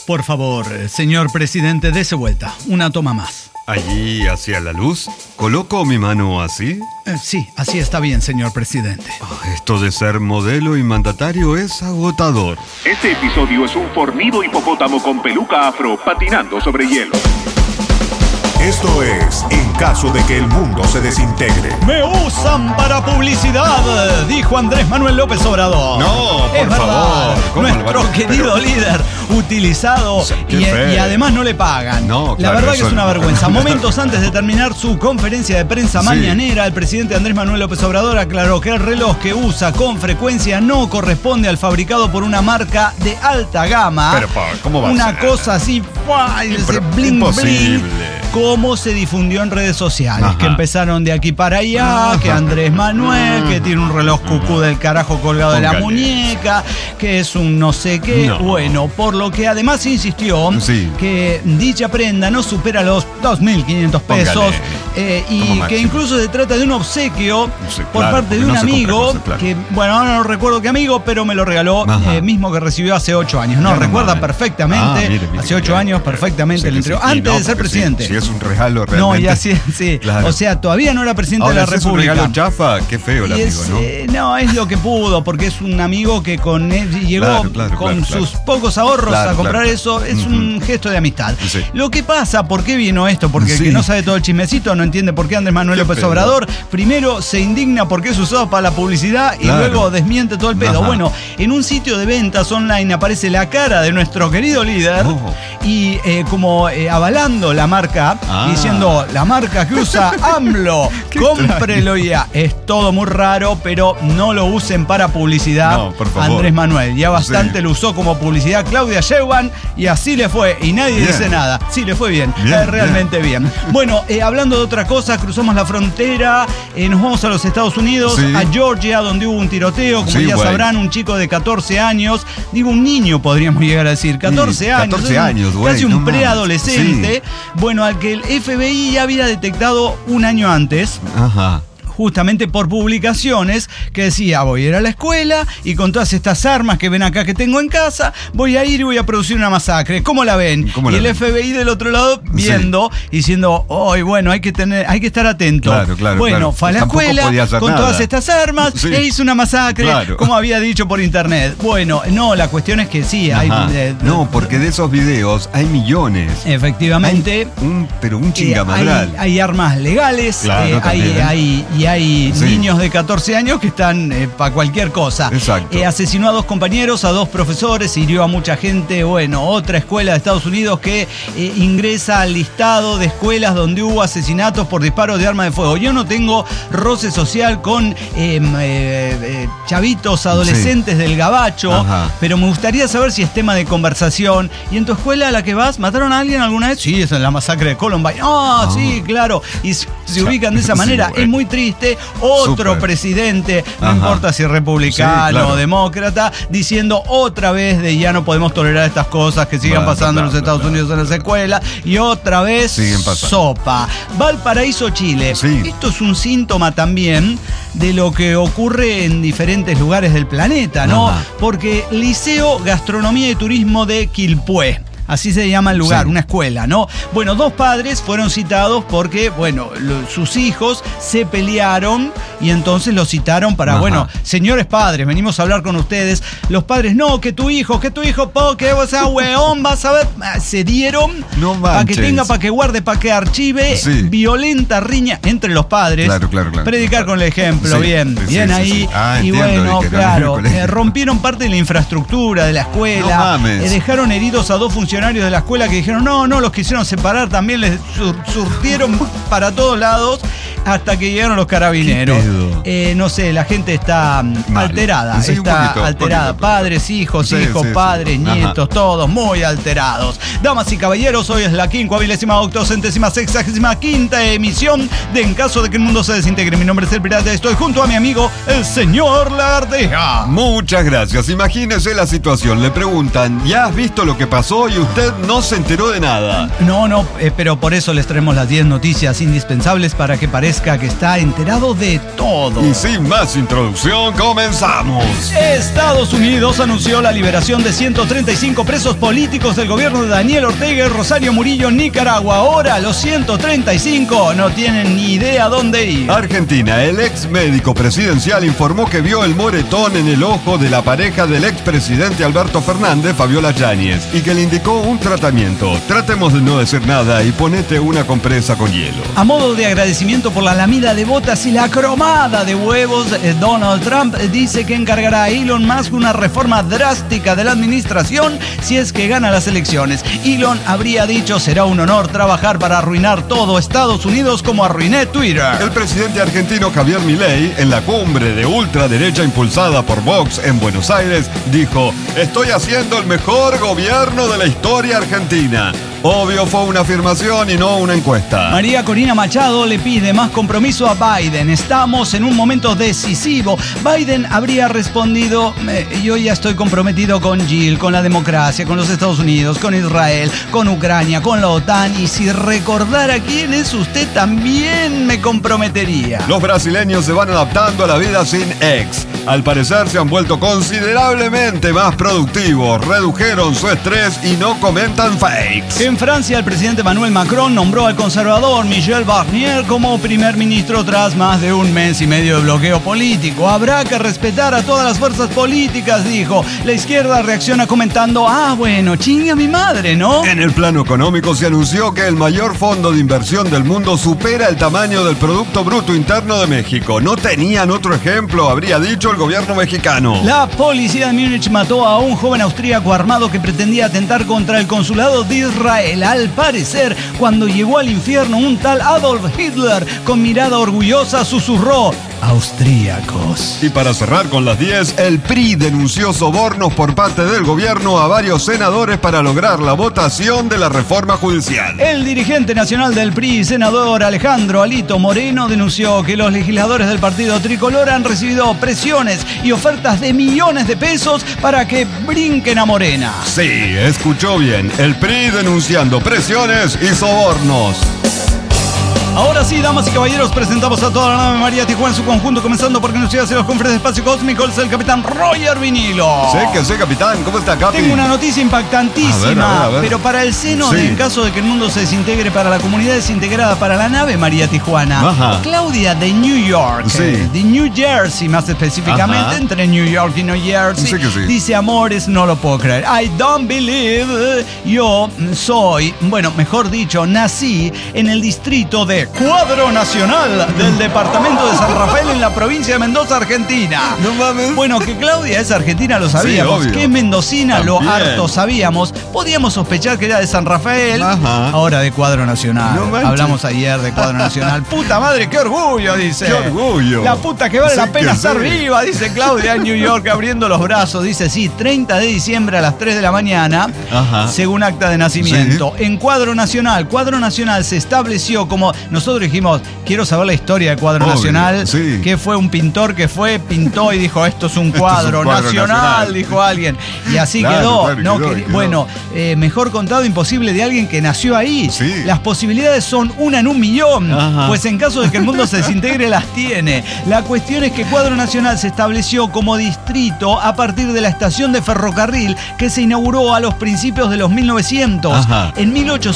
Por favor, señor presidente, dese vuelta. Una toma más. ¿Allí hacia la luz? ¿Coloco mi mano así? Sí, así está bien, señor presidente. Esto de ser modelo y mandatario es agotador. Este episodio es un fornido hipopótamo con peluca afro patinando sobre hielo. Esto es En caso de que el mundo se desintegre. ¡Me usan para publicidad!, dijo Andrés Manuel López Obrador. No, por favor. Nuestro querido líder utilizado y además no le pagan. No, claro, la verdad que es una no. vergüenza. Momentos antes de terminar su conferencia de prensa mañanera, el presidente Andrés Manuel López Obrador aclaró que el reloj que usa con frecuencia no corresponde al fabricado por una marca de alta gama. Pero, ¿cómo va a una ser? cosa así, ese bling imposible. bling, como se difundió en redes sociales. Ajá. Que empezaron de aquí para allá, que Andrés Manuel, que tiene un reloj cucú del carajo colgado de la Póngale. muñeca, que es un no sé qué. No. Bueno, por lo que además insistió que dicha prenda no supera los 2.500 pesos y que incluso se trata de un obsequio por parte de un amigo que, bueno, ahora no recuerdo qué amigo, pero me lo regaló mismo que recibió hace 8 años. No, recuerda perfectamente, mire, hace 8 años perfectamente le entregó, antes de ser presidente. Si es un regalo realmente. No, y así, sí. Claro. O sea, todavía no era presidente Ahora, de la si es un República. regalo chafa, qué feo el Y amigo, ¿no? no, es lo que pudo, porque es un amigo que con él llegó con sus pocos ahorros a comprar eso. Es un gesto de amistad. Sí. Lo que pasa, ¿por qué vino esto? Porque el que no sabe todo el chismecito no entiende por qué Andrés Manuel López Obrador primero se indigna porque es usado para la publicidad y luego desmiente todo el pedo. Ajá. Bueno, en un sitio de ventas online aparece la cara de nuestro querido líder y como avalando la marca, diciendo la marca que usa AMLO, cómprelo ya. Es todo muy raro, pero no lo usen para publicidad. No, por favor. Andrés Manuel, ya bastante lo usó como publicidad Claudia Sheinbaum y así le fue y nadie dice nada. Sí, le fue bien, realmente bien. Bueno, hablando de otra cosa, cruzamos la frontera, nos vamos a los Estados Unidos, a Georgia, donde hubo un tiroteo, como ya sabrán, un chico de 14 años, digo un niño podríamos llegar a decir, 14 años. 14 años, güey. Casi un preadolescente. Bueno, al que el FBI ya había detectado un año antes. Ajá. Justamente por publicaciones que decía, voy a ir a la escuela y con todas estas armas que ven acá que tengo en casa, voy a ir y voy a producir una masacre. ¿Cómo la ven? Y el FBI del otro lado viendo, diciendo, bueno, hay que estar atento. Claro, bueno, fue a la escuela con todas estas armas e hizo una masacre, como había dicho por internet. Bueno, no, la cuestión es que sí, hay... no, porque de esos videos hay millones. Efectivamente. Pero un chingamadral. Hay armas legales, hay niños de 14 años que están para cualquier cosa. Exacto. Asesinó a 2 compañeros, a 2 profesores, hirió a mucha gente. Bueno, otra escuela de Estados Unidos que ingresa al listado de escuelas donde hubo asesinatos por disparos de arma de fuego. Yo no tengo roce social con chavitos adolescentes del gabacho, pero me gustaría saber si es tema de conversación. ¿Y en tu escuela a la que vas, mataron a alguien alguna vez? Sí, eso es la masacre de Columbine. Sí, claro. Y se ubican de esa manera. Es muy triste. Otro presidente, no importa si republicano o demócrata, diciendo otra vez de ya no podemos tolerar estas cosas que sigan pasando en los Estados Unidos en las escuelas, y otra vez sopa. Valparaíso, Chile. Esto es un síntoma también de lo que ocurre en diferentes lugares del planeta, ¿no? Porque Liceo Gastronomía y Turismo de Quilpué, así se llama el lugar, una escuela, ¿no? Bueno, 2 padres fueron citados porque, bueno, sus hijos se pelearon y entonces los citaron para, bueno, señores padres, venimos a hablar con ustedes. Los padres, no, que tu hijo, que vos a weón, vas a ver. Se dieron para que guarde, para que archive violenta riña entre los padres. Claro. Predicar con el ejemplo, bien ahí. Y bueno, claro, rompieron parte de la infraestructura de la escuela, dejaron heridos a 2 funcionarios de la escuela que dijeron, no, los quisieron separar, también les surtieron para todos lados hasta que llegaron los carabineros. No sé, la gente está alterada, alterada. Padres, hijos, padres, nietos, todos muy alterados. Damas y caballeros, hoy es la 5.000.865ª emisión de En caso de que el mundo se desintegre. Mi nombre es El Pirata, estoy junto a mi amigo, el señor Lagardeja. Muchas gracias. Imagínese la situación, le preguntan, ¿ya has visto lo que pasó? Y usted no se enteró de nada. No, pero por eso les traemos las 10 noticias indispensables para que parezca Viesca, que está enterado de todo. Y sin más introducción, comenzamos. Estados Unidos anunció la liberación de 135 presos políticos del gobierno de Daniel Ortega y Rosario Murillo en Nicaragua. Ahora los 135 no tienen ni idea dónde ir. Argentina, el ex médico presidencial informó que vio el moretón en el ojo de la pareja del expresidente Alberto Fernández, Fabiola Yáñez, y que le indicó un tratamiento. Tratemos de no decir nada y ponete una compresa con hielo. A modo de agradecimiento por la lamida de botas y la cromada de huevos, Donald Trump dice que encargará a Elon Musk una reforma drástica de la administración si es que gana las elecciones. Elon habría dicho: será un honor trabajar para arruinar todo Estados Unidos como arruiné Twitter. El presidente argentino Javier Milei, en la cumbre de ultraderecha impulsada por Vox en Buenos Aires, dijo: estoy haciendo el mejor gobierno de la historia argentina. Obvio, fue una afirmación y no una encuesta. María Corina Machado le pide más compromiso a Biden. Estamos en un momento decisivo. Biden habría respondido: yo ya estoy comprometido con Jill, con la democracia, con los Estados Unidos, con Israel, con Ucrania, con la OTAN. Y si recordara quién es usted, también me comprometería. Los brasileños se van adaptando a la vida sin ex. Al parecer se han vuelto considerablemente más productivos, redujeron su estrés y no comentan fakes. En Francia, el presidente Emmanuel Macron nombró al conservador Michel Barnier como primer ministro tras más de un mes y medio de bloqueo político. Habrá que respetar a todas las fuerzas políticas, dijo. La izquierda reacciona comentando: bueno, chinga mi madre, ¿no? En el plano económico se anunció que el mayor fondo de inversión del mundo supera el tamaño del Producto Bruto Interno de México. No tenían otro ejemplo, habría dicho el gobierno mexicano. La policía de Múnich mató a un joven austríaco armado que pretendía atentar contra el consulado de Israel. Al parecer, cuando llegó al infierno, un tal Adolf Hitler, con mirada orgullosa, susurró: austríacos. Y para cerrar con las 10, el PRI denunció sobornos por parte del gobierno a varios senadores para lograr la votación de la reforma judicial. El dirigente nacional del PRI, senador Alejandro Alito Moreno, denunció que los legisladores del partido tricolor han recibido presiones y ofertas de millones de pesos para que brinquen a Morena. Sí, escuchó bien, el PRI denunciando presiones y sobornos. Ahora sí, damas y caballeros, presentamos a toda la nave María Tijuana en su conjunto, comenzando porque nos llega hacia los confres de Espacio Cósmico, es el capitán Roger Vinilo. Sé que sé, capitán. ¿Cómo está, Capi? Tengo una noticia impactantísima, a ver. pero para el seno, Sí. en caso de que el mundo se desintegre, para la comunidad desintegrada, para la nave María Tijuana. Ajá. Claudia de New York, Sí. de New Jersey más específicamente, Ajá. entre New York y New Jersey, Sí que sí. dice: amores, no lo puedo creer. I don't believe. Yo soy, bueno, mejor dicho, nací en el distrito de Cuadro Nacional del departamento de San Rafael en la provincia de Mendoza, Argentina. No mames. Bueno, que Claudia es argentina lo sabíamos, Sí, obvio. que es mendocina lo También. harto sabíamos, podíamos sospechar que era de San Rafael, Ajá. ahora de Cuadro Nacional. No manches. Hablamos ayer de Cuadro Nacional. Puta madre, qué orgullo, dice. ¡Qué orgullo! La puta que vale Sí la pena que estar sí. viva, dice Claudia en New York, abriendo los brazos. Dice: sí, 30 de diciembre a las 3 de la mañana, Ajá. según acta de nacimiento. En Cuadro Nacional se estableció como, nosotros dijimos: quiero saber la historia de Cuadro Obvio, Nacional, sí. que fue un pintor que pintó y dijo: esto es un cuadro, cuadro nacional, dijo alguien. Y así Claro, quedó. claro, ¿no? quedó. Bueno, mejor contado imposible de alguien que nació ahí. Sí. Las posibilidades son 1 en 1.000.000. Ajá. Pues en caso de que el mundo se desintegre, las tiene. La cuestión es que Cuadro Nacional se estableció como distrito a partir de la estación de ferrocarril que se inauguró a los principios de los 1900. Ajá. En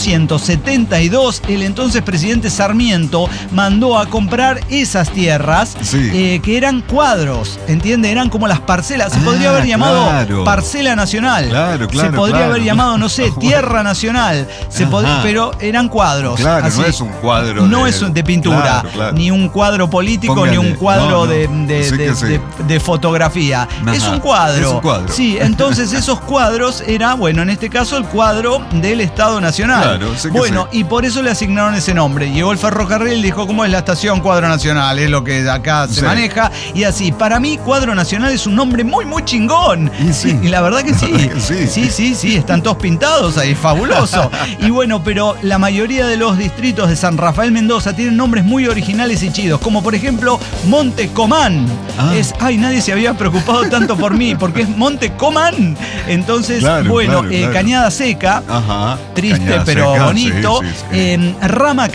1872, el entonces presidente Sarmiento mandó a comprar esas tierras, Sí. que eran cuadros, ¿entiende? Eran como las parcelas. Se podría haber llamado claro. parcela nacional. Claro, Se podría claro. haber llamado, no sé, tierra nacional. Ajá. Pero eran cuadros. Claro, así. no es un cuadro No es de pintura, Claro, claro. ni un cuadro político, Póngale. ni un cuadro No, no. Sí que sí. de fotografía. Ajá. Es un cuadro. Es un cuadro. Sí, entonces esos cuadros era, bueno, en este caso el cuadro del Estado Nacional. Claro, sí que bueno, sí. y por eso le asignaron ese nombre. Llegó el ferrocarril y dijo: ¿cómo es la estación Cuadro Nacional? Es lo que acá se Sí. maneja. Y así, para mí, Cuadro Nacional es un nombre muy, muy chingón. Y sí. Y la verdad que sí. La verdad que sí. Sí, están todos pintados ahí, fabuloso. Y bueno, pero la mayoría de los distritos de San Rafael Mendoza tienen nombres muy originales y chidos, como por ejemplo Monte Comán. Nadie se había preocupado tanto por mí, porque es Monte Comán. Entonces, Claro, bueno, claro. Cañada Seca, Ajá. triste Cañada pero Seca, bonito. sí. Rama Caída,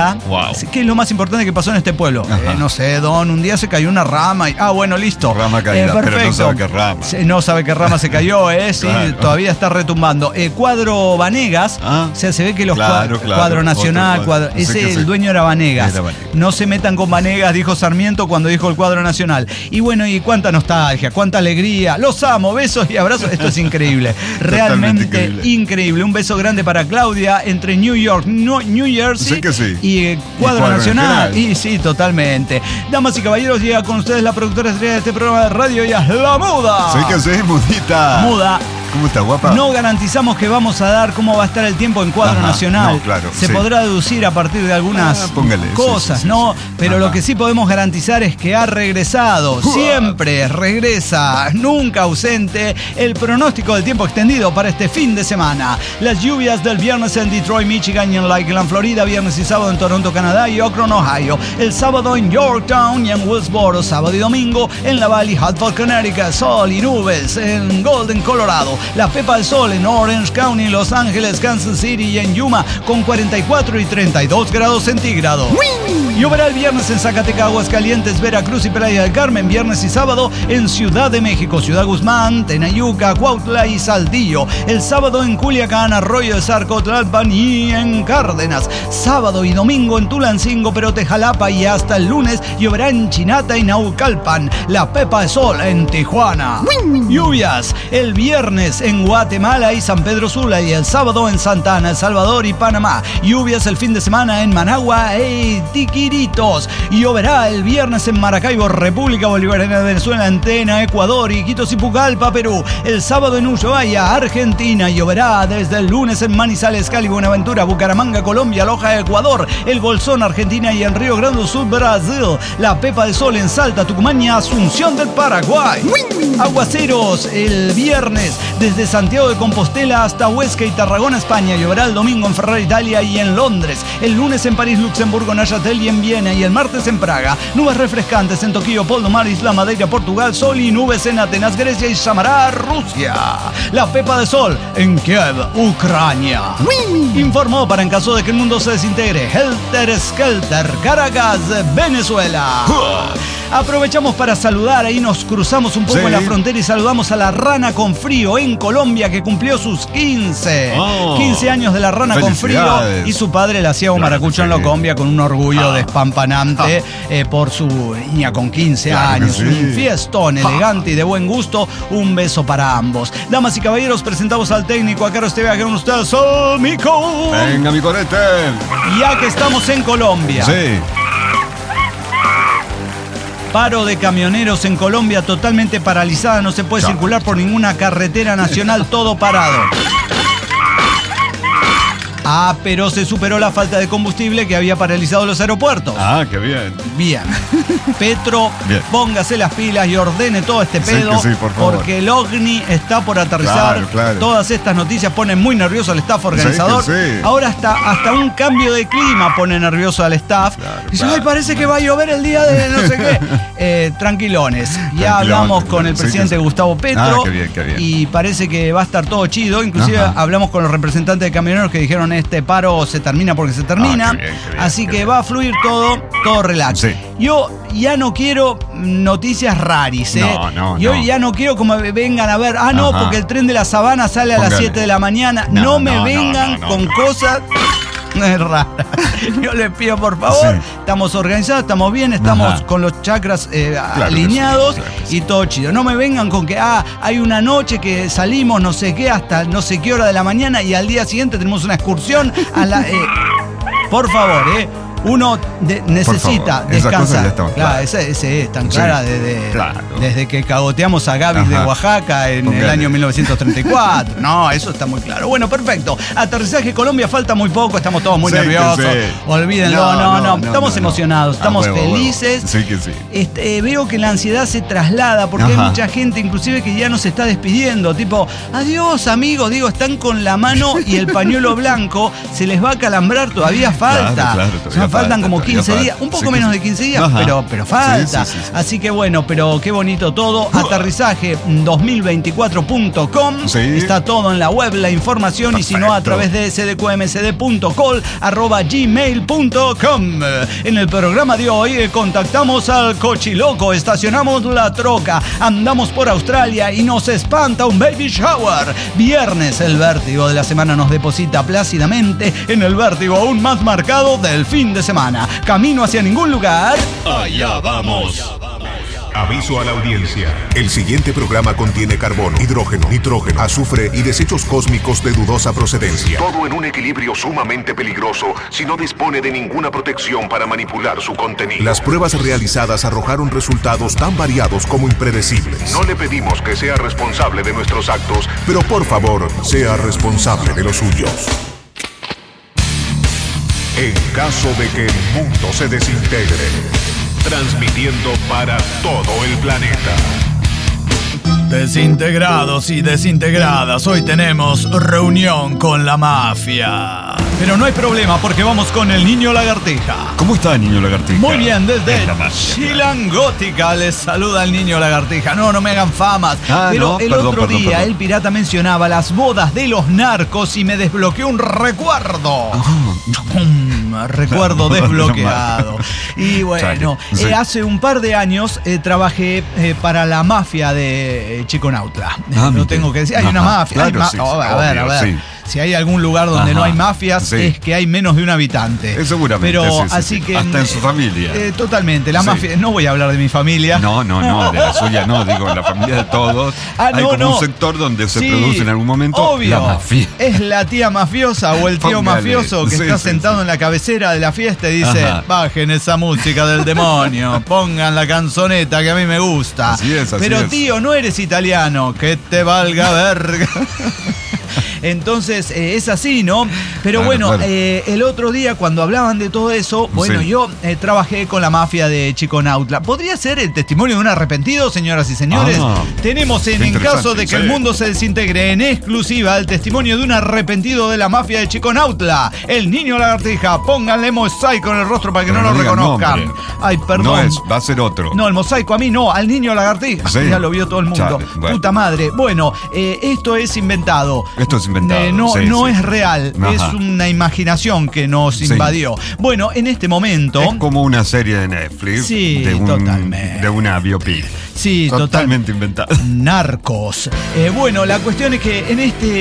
nada. Wow. ¿Qué es lo más importante que pasó en este pueblo? No sé, Don, un día se cayó una rama y... bueno, listo. Rama caída, pero no sabe qué rama. No sabe qué rama se cayó, sí, Claro. todavía está retumbando. Cuadro Vanegas, o sea, se ve que los Cuadro Nacional, el dueño era Vanegas. No se metan con Vanegas, dijo Sarmiento cuando dijo el Cuadro Nacional. Y bueno, y cuánta nostalgia, cuánta alegría. Los amo, besos y abrazos. Esto es increíble. Realmente increíble. Un beso grande para Claudia entre New York, New Jersey sí que sí. y Cuadro Nacional. Y sí, totalmente. Damas y caballeros, llega con ustedes la productora estrella de este programa de radio, ella es la Muda. Sí que sí, Mudita. Muda. ¿Cómo está, guapa? No garantizamos que vamos a dar cómo va a estar el tiempo en Cuadro Nacional. No, claro, se podrá deducir a partir de algunas cosas, ¿no? Pero lo que sí podemos garantizar es que ha regresado. Siempre regresa, nunca ausente, el pronóstico del tiempo extendido para este fin de semana. Las lluvias del viernes en Detroit, Michigan y en Lakeland, Florida. Viernes y sábado en Toronto, Canadá y Akron, Ohio. El sábado en Yorktown y en Wilkesboro. Sábado y domingo en la Valley, Hartford, Connecticut. Sol y nubes en Golden, Colorado. La Pepa del Sol en Orange County, Los Ángeles, Kansas City y en Yuma con 44 y 32 grados centígrados. Lloverá el viernes en Zacatecas, Aguascalientes, Veracruz y Playa del Carmen. Viernes y sábado en Ciudad de México, Ciudad Guzmán, Tenayuca, Cuautla y Saltillo. El sábado en Culiacán, Arroyo de Zarco, Tlalpan y en Cárdenas. Sábado y domingo en Tulancingo, Perote, Jalapa y hasta el lunes lloverá en Chinata y Naucalpan. La Pepa de Sol en Tijuana. Lluvias el viernes en Guatemala y San Pedro Sula y el sábado en Santa Ana, El Salvador y Panamá. Lluvias el fin de semana en Managua y Tiquiritos. Lloverá el viernes en Maracaibo, República Bolivariana de Venezuela, Antena, Ecuador y Iquitos y Pucallpa, Perú. El sábado en Ushuaia, Argentina. Lloverá desde el lunes en Manizales, Cali, Buenaventura, Bucaramanga, Colombia, Loja, Ecuador, El Bolsón, Argentina y en Río Grande do Sul, Brasil. La Pepa de Sol en Salta, Tucumán y Asunción del Paraguay. Aguaceros el viernes desde Santiago de Compostela hasta Huesca y Tarragona, España. Lloverá el domingo en Ferrara, Italia y en Londres. El lunes en París, Luxemburgo, Neuchâtel y en Viena. Y el martes en Praga. Nubes refrescantes en Tokio, Poldomar, Isla Madeira, Portugal. Sol y nubes en Atenas, Grecia y Samará, Rusia. La Pepa de Sol en Kiev, Ucrania. Informó para en caso de que el mundo se desintegre. Helter Skelter, Caracas, Venezuela. Aprovechamos para saludar, ahí nos cruzamos un poco en la frontera y saludamos a la Rana con Frío en Colombia, que cumplió sus 15. 15 años de la Rana con Frío, y su padre la hacía un maracucho en Locombia con un orgullo despampanante por su niña con 15 años. Un fiestón elegante y de buen gusto. Un beso para ambos. Damas y caballeros, presentamos al técnico, a Carlos Tevea, que con ustedes, Mico. Venga, mi corete. Ya que estamos en Colombia. Sí. Paro de camioneros en Colombia totalmente paralizada, no se puede circular por ninguna carretera nacional, todo parado. Pero se superó la falta de combustible que había paralizado los aeropuertos. Qué bien. Bien. Petro, póngase las pilas y ordene todo este pedo, sí, por favor. Porque el OVNI está por aterrizar. Claro. Todas estas noticias ponen muy nervioso al staff organizador. Sí. Ahora hasta un cambio de clima pone nervioso al staff. Dice, ay, parece que va a llover el día de no sé qué. Tranquilones. Ya hablamos con el presidente Gustavo Petro. Qué bien. Y parece que va a estar todo chido. Inclusive hablamos con los representantes de camioneros que dijeron, este paro se termina porque se termina. Qué bien, así que va a fluir todo relax. Sí. Yo ya no quiero noticias raris, Yo ya no quiero como vengan a ver, porque el tren de la Sabana sale a las 7 de la mañana. No me vengan con cosas raras. Yo les pido, por favor, estamos organizados, estamos bien, estamos con los chakras alineados y todo chido. No me vengan con que hay una noche que salimos no sé qué hasta no sé qué hora de la mañana y al día siguiente tenemos una excursión a la... por favor, uno necesita descansar. Claro, ese es tan clara desde que cagoteamos a Gaby de Oaxaca en el año 1934. No, eso está muy claro. Bueno, perfecto. Aterrizaje Colombia, falta muy poco, estamos todos muy nerviosos. Olvídenlo, no. Estamos emocionados, estamos felices. Sí que sí. Veo que la ansiedad se traslada porque hay mucha gente inclusive que ya nos está despidiendo, tipo, adiós amigos, están con la mano y el pañuelo blanco, se les va a calambrar, todavía falta. me faltan como 15 días, un poco menos de 15 días, pero falta. Sí. Así que bueno, pero qué bonito todo. Aterrizaje 2024.com. Sí. Está todo en la web, la información. Perfecto. Y si no, a través de sdqmcd.col@gmail.com. En el programa de hoy contactamos al cochiloco, estacionamos la troca, andamos por Australia y nos espanta un baby shower. Viernes, el vértigo de la semana nos deposita plácidamente en el vértigo aún más marcado del fin de semana. Camino hacia ningún lugar. Allá vamos. Aviso a la audiencia. El siguiente programa contiene carbono, hidrógeno, nitrógeno, azufre y desechos cósmicos de dudosa procedencia. Todo en un equilibrio sumamente peligroso si no dispone de ninguna protección para manipular su contenido. Las pruebas realizadas arrojaron resultados tan variados como impredecibles. No le pedimos que sea responsable de nuestros actos, pero por favor, sea responsable de los suyos. En caso de que el mundo se desintegre, transmitiendo para todo el planeta. Desintegrados y desintegradas, hoy tenemos reunión con la mafia. Pero no hay problema porque vamos con el Niño Lagartija. ¿Cómo está, Niño Lagartija? Muy bien, desde Es la mafia, Chilangótica les saluda el Niño Lagartija. No me hagan famas. Pero el otro día el pirata mencionaba las bodas de los narcos y me desbloqueó un recuerdo. Recuerdo desbloqueado. Y bueno, sí. Hace un par de años trabajé para la mafia de Chiconautla. Lo tengo que decir, hay una mafia. Claro, a ver. Sí. Si hay algún lugar donde no hay mafias, es que hay menos de un habitante. Seguramente. Pero sí. así que. Hasta en su familia. Totalmente. La mafia. No voy a hablar de mi familia. No, de la suya no, digo, en la familia de todos. Hay un sector donde se produce en algún momento obvio, la mafia. Es la tía mafiosa o el tío mafioso que está sentado en la cabecera de la fiesta y dice: bajen esa música del demonio, pongan la canzoneta que a mí me gusta. Así es. Pero tío, no eres italiano, que te valga verga. Entonces, es así, ¿no? Pero bueno, el otro día cuando hablaban de todo eso, yo trabajé con la mafia de Chiconautla. ¿Podría ser el testimonio de un arrepentido, señoras y señores? Tenemos en caso de que el mundo se desintegre, en exclusiva el testimonio de un arrepentido de la mafia de Chiconautla. El Niño Lagartija, pónganle mosaico en el rostro para que no lo reconozcan. Nombre. Ay, perdón. Va a ser otro. No, el mosaico a mí no, al Niño Lagartija. Sí. Ya lo vio todo el mundo. Bueno. Puta madre. Bueno, esto es inventado. No es real, es una imaginación que nos invadió. Bueno, en este momento... Es como una serie de Netflix. Sí, totalmente. De una biopic. Sí, totalmente inventada. Narcos. Bueno, la cuestión es que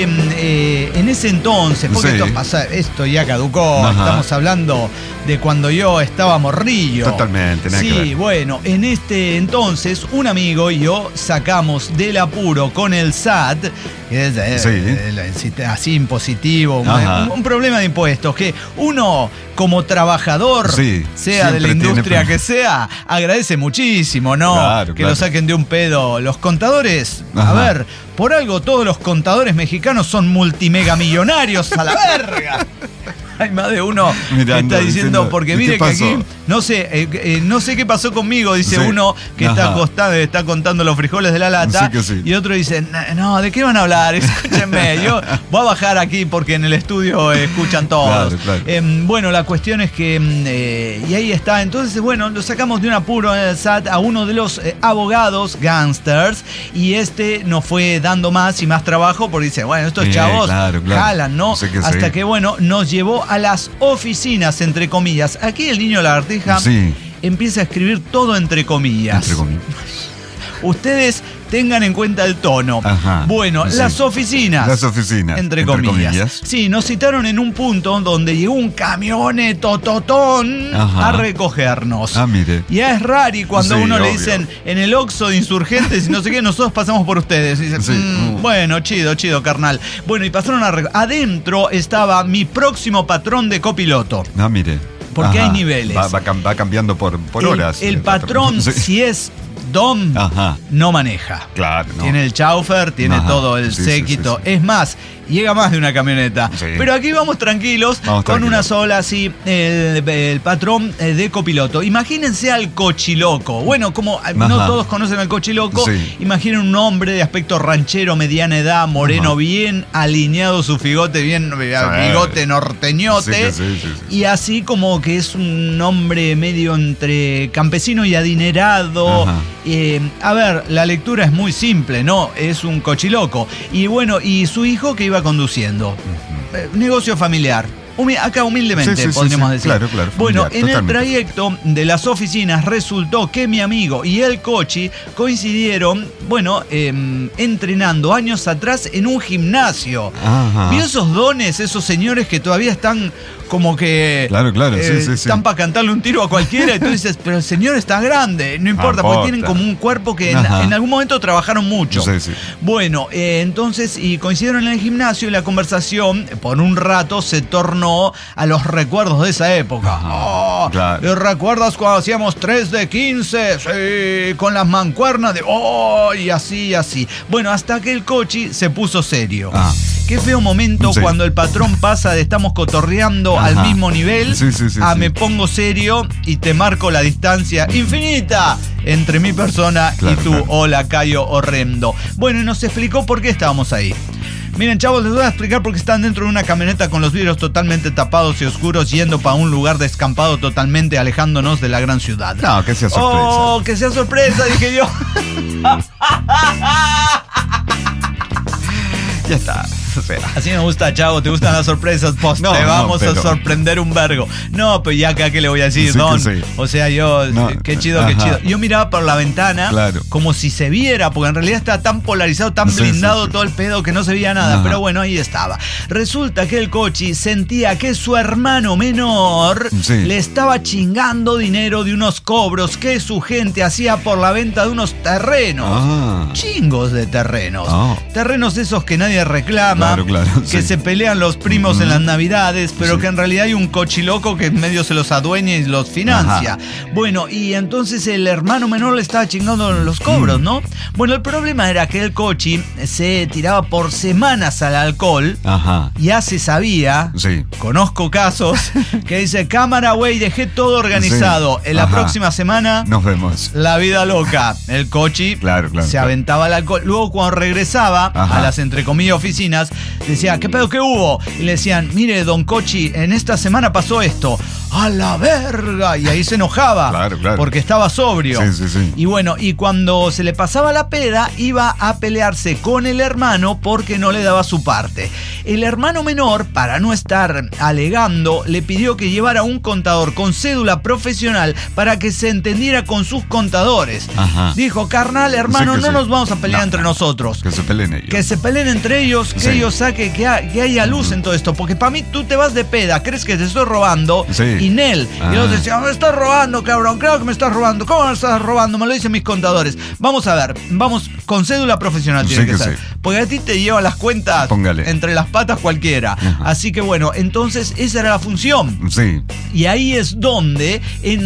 en ese entonces, porque esto ya caducó, estamos hablando de cuando yo estaba morrillo. Totalmente, nada que ver. Bueno, en este entonces un amigo y yo sacamos del apuro con el SAT, que es así impositivo, un problema de impuestos, que uno como trabajador, sea de la industria que sea, agradece muchísimo, ¿no? Claro, que lo saquen de un pedo. Los contadores, a ver, por algo todos los contadores mexicanos son multimegamillonarios a la verga. Hay más de uno que está diciendo, porque mire que aquí, no sé qué pasó conmigo, dice uno que está contando los frijoles de la lata, y otro dice, no, ¿de qué van a hablar? Escúchenme, yo voy a bajar aquí porque en el estudio escuchan todos. Claro. Bueno, la cuestión es que, y ahí está, entonces, bueno, lo sacamos de un apuro en el SAT a uno de los abogados gangsters, y nos fue dando más y más trabajo, porque dice, bueno, estos chavos jalan, ¿no? Hasta que, bueno, nos llevó a las oficinas, entre comillas. Aquí el Niño Lagartija empieza a escribir todo entre comillas. Ustedes tengan en cuenta el tono. Bueno, las oficinas. Entre comillas. Sí, nos citaron en un punto donde llegó un camionetototón a recogernos. Mire. Y es raro cuando a uno le dicen en el Oxxo de Insurgentes y no sé qué, nosotros pasamos por ustedes. Y dicen, bueno, chido, carnal. Bueno, y pasaron adentro estaba mi próximo patrón de copiloto. Mire. Porque hay niveles. Va cambiando por horas. El patrón, si es Dom, no maneja. Claro, no. Tiene el chauffeur, tiene todo el séquito. Es más, llega más de una camioneta. Sí. Pero aquí vamos tranquilos, con una sola, así, el patrón de copiloto. Imagínense al cochiloco. Bueno, como no todos conocen al cochiloco, imaginen un hombre de aspecto ranchero, mediana edad, moreno, bien alineado su figote, bien bigote norteñote. Sí. Y así como que es un hombre medio entre campesino y adinerado. A ver, la lectura es muy simple, ¿no? Es un cochiloco. Y bueno, y su hijo que iba conduciendo. Negocio familiar. Acá humildemente podríamos decir. Claro, bueno, familiar, en el trayecto de las oficinas resultó que mi amigo y el cochi coincidieron, entrenando años atrás en un gimnasio. ¿Vio esos dones, esos señores que todavía están como que están para cantarle un tiro a cualquiera? Y tú dices, pero el señor está grande. No importa, porque tienen como un cuerpo que en algún momento trabajaron mucho. Bueno, entonces, y coincidieron en el gimnasio y la conversación por un rato se tornó a los recuerdos de esa época. ¿Recuerdas cuando hacíamos 3 de 15? Sí, con las mancuernas de... y así. Bueno, hasta que el cochi se puso serio. Qué feo momento cuando el patrón pasa de estamos cotorreando al mismo nivel a me pongo serio y te marco la distancia infinita entre mi persona y tu lacayo horrendo. Bueno, y nos explicó por qué estábamos ahí. Miren, chavos, les voy a explicar por qué están dentro de una camioneta con los vidrios totalmente tapados y oscuros, yendo para un lugar descampado totalmente, alejándonos de la gran ciudad. No, que sea sorpresa. Que sea sorpresa, dije yo. Ya está. Así me gusta, chavo, te gustan las sorpresas, pues te vamos a sorprender un vergo. No, pues ya acá, ¿qué le voy a decir, Don? O sea, qué chido. Yo miraba por la ventana como si se viera, porque en realidad está tan polarizado, tan blindado todo el pedo que no se veía nada. Pero bueno, ahí estaba. Resulta que el cochi sentía que su hermano menor le estaba chingando dinero de unos cobros que su gente hacía por la venta de unos terrenos. Chingos de terrenos. Terrenos esos que nadie reclama. Que se pelean los primos en las navidades, pero que en realidad hay un cochiloco que en medio se los adueña y los financia. Bueno, y entonces el hermano menor le estaba chingando los cobros, ¿no? Bueno, el problema era que el cochi se tiraba por semanas al alcohol. Ya se sabía, conozco casos, que dice, cámara, güey, dejé todo organizado. En la próxima semana nos vemos. La vida loca. El cochi se aventaba el alcohol. Luego cuando regresaba a las, entre comillas, oficinas, decía, ¿qué pedo que hubo? Y le decían, mire, don Cochi, en esta semana pasó esto. ¡A la verga! Y ahí se enojaba. Porque estaba sobrio. Y bueno, y cuando se le pasaba la peda, iba a pelearse con el hermano porque no le daba su parte. El hermano menor, para no estar alegando, le pidió que llevara un contador con cédula profesional para que se entendiera con sus contadores. Dijo, carnal, hermano, no nos vamos a pelear entre nosotros. Que se peleen ellos. Que se peleen entre ellos, que ellos saquen, que haya luz en todo esto. Porque para mí tú te vas de peda, crees que te estoy robando, y Nel. Y ellos decían, me estás robando, cabrón, creo que me estás robando. ¿Cómo me estás robando? Me lo dicen mis contadores. Vamos a ver, vamos con cédula profesional tiene que ser. Porque a ti te llevan las cuentas entre las patas cualquiera. Así que bueno, entonces esa era la función. Y ahí es donde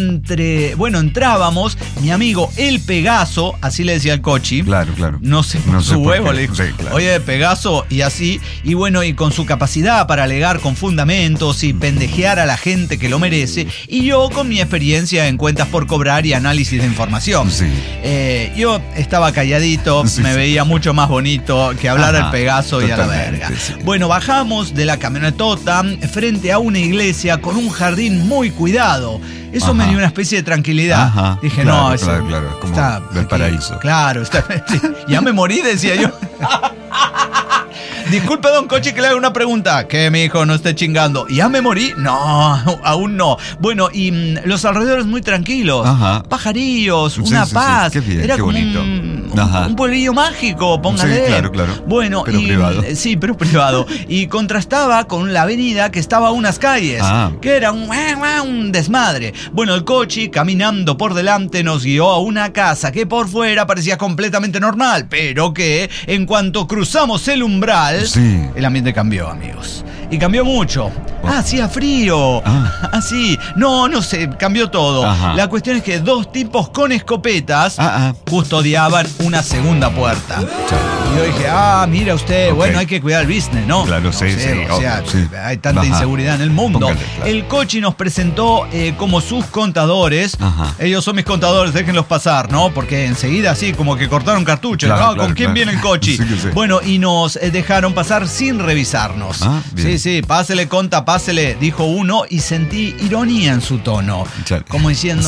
entrábamos, mi amigo el Pegaso, así le decía el cochi. No sé por su huevo, le dijo, oye, Pegaso, y así, y bueno, y con su capacidad para alegar con fundamentos y pendejear a la gente que lo merece, y yo con mi experiencia en cuentas por cobrar y análisis de información. Yo estaba calladito, me veía mucho más bonito que hablar al Pegaso y a la verga. Bueno, bajamos de la camionetota frente a una iglesia con un jardín muy cuidado. Eso me dio una especie de tranquilidad. Dije, no, eso como está del paraíso. Ya me morí, decía yo. Disculpe, don Cochi, que le haga una pregunta. ¿Qué, mi hijo? No esté chingando. ¿Ya me morí? No, aún no. Bueno, y los alrededores muy tranquilos. Pajarillos, una paz. Qué bien, era qué como bonito. Un pueblillo mágico, póngale. Claro. Bueno, pero privado. Sí, pero privado. Y contrastaba con la avenida que estaba a unas calles, que era un desmadre. Bueno, el Cochi, caminando por delante, nos guió a una casa que por fuera parecía completamente normal, pero que en cuanto cruzamos el umbral, el ambiente cambió, amigos. Y cambió mucho. hacía frío. Sí. No sé, cambió todo. Ajá. La cuestión es que dos tipos con escopetas custodiaban una segunda puerta. Y yo dije, mira usted, bueno, hay que cuidar el business, ¿no? Claro, no sí. Hay tanta inseguridad en el mundo. Póngale, claro. El Cochi nos presentó como sus contadores. Ajá. Ellos son mis contadores, déjenlos pasar, ¿no? Porque enseguida así como que cortaron cartucho. Claro, ¿con quién viene el Cochi? Sí. Bueno, y nos dejaron pasar sin revisarnos. Sí, pásele, conta, pásele, dijo uno, y sentí ironía en su tono. Como diciendo,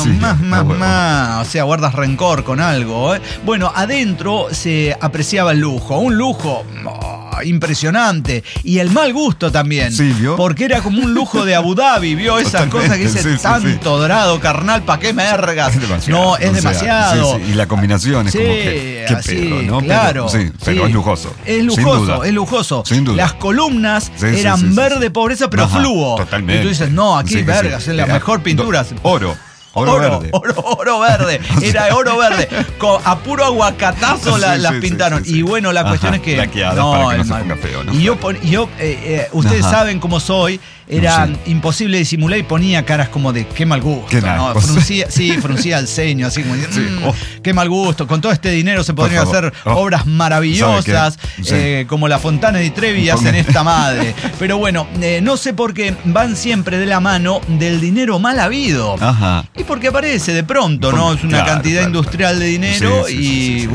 o sea, guardas rencor con algo. Bueno, adentro se apreciaba el lujo, un lujo impresionante, y el mal gusto también, ¿vio? Porque era como un lujo de Abu Dhabi, vio esas cosas que dice tanto dorado, carnal, ¿pa' qué mergas? No, es demasiado. Y la combinación es como que qué pedo, ¿no? Claro. Pero es lujoso. Es lujoso. Sin duda. Las columnas eran verde pobreza, pero fluo. Totalmente. Y tú dices, no, aquí vergas, es la mejor pintura. Oro verde. Oro verde. Era oro verde. A puro aguacatazo las pintaron. Y bueno, la cuestión es que. Para que no se ponga feo, ¿no? Y yo ustedes saben cómo soy. Era imposible disimular y ponía caras como de qué mal gusto, ¿no? Fruncía el ceño, así como qué mal gusto. Con todo este dinero se podrían hacer obras maravillosas, como la Fontana di Trevi hacen esta madre. Pero bueno, no sé por qué van siempre de la mano del dinero mal habido. Ajá. Y porque aparece de pronto, ¿no? Es una cantidad industrial de dinero y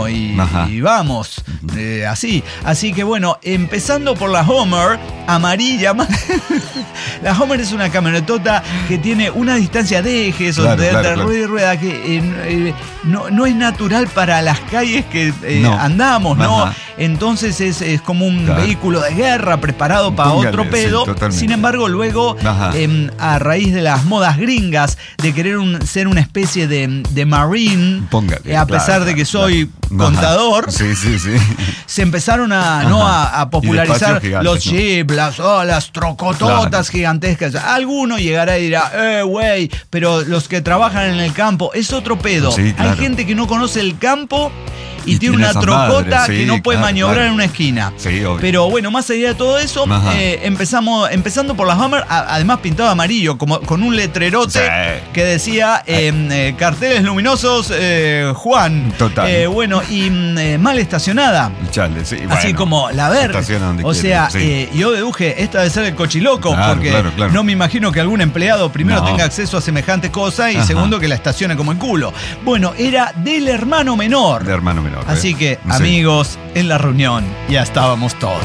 vamos, así. Así que bueno, empezando por la Homer, amarilla. La Homer es una camionetota que tiene una distancia de ejes, de rueda y rueda, que no es natural para las calles que andamos, ¿no? Entonces es como un vehículo de guerra preparado para otro pedo. Sin embargo, luego, a raíz de las modas gringas de querer ser una especie de marine, a pesar de que soy contador, se empezaron a popularizar los jeeps, las trocototas gigantescas. Alguno llegará y dirá, güey, pero los que trabajan en el campo es otro pedo. Hay gente que no conoce el campo y tiene una trocota que no puede maniobrar en una esquina. Pero bueno, más allá de todo eso, empezando por la Hummer, además pintado amarillo, como con un letrerote que decía carteles luminosos, Juan. Total. Bueno, y mal estacionada. Así como la Ver. O sea, yo deduje, esta debe ser el cochiloco, porque no me imagino que algún empleado primero tenga acceso a semejante cosa y segundo que la estacione como el culo. Bueno, era del hermano menor. Así que, amigos, en la reunión ya estábamos todos.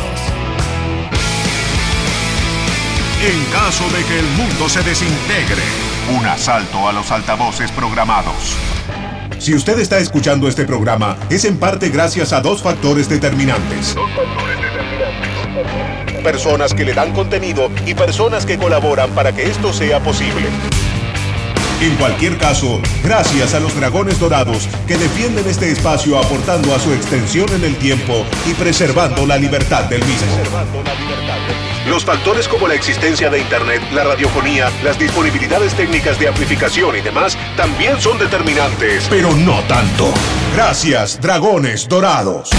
En caso de que el mundo se desintegre, un asalto a los altavoces programados. Si usted está escuchando este programa, es en parte gracias a dos factores determinantes. Personas que le dan contenido y personas que colaboran para que esto sea posible. En cualquier caso, gracias a los Dragones Dorados que defienden este espacio aportando a su extensión en el tiempo y preservando la libertad del mismo. Los factores como la existencia de Internet, la radiofonía, las disponibilidades técnicas de amplificación y demás también son determinantes, pero no tanto. Gracias, Dragones Dorados.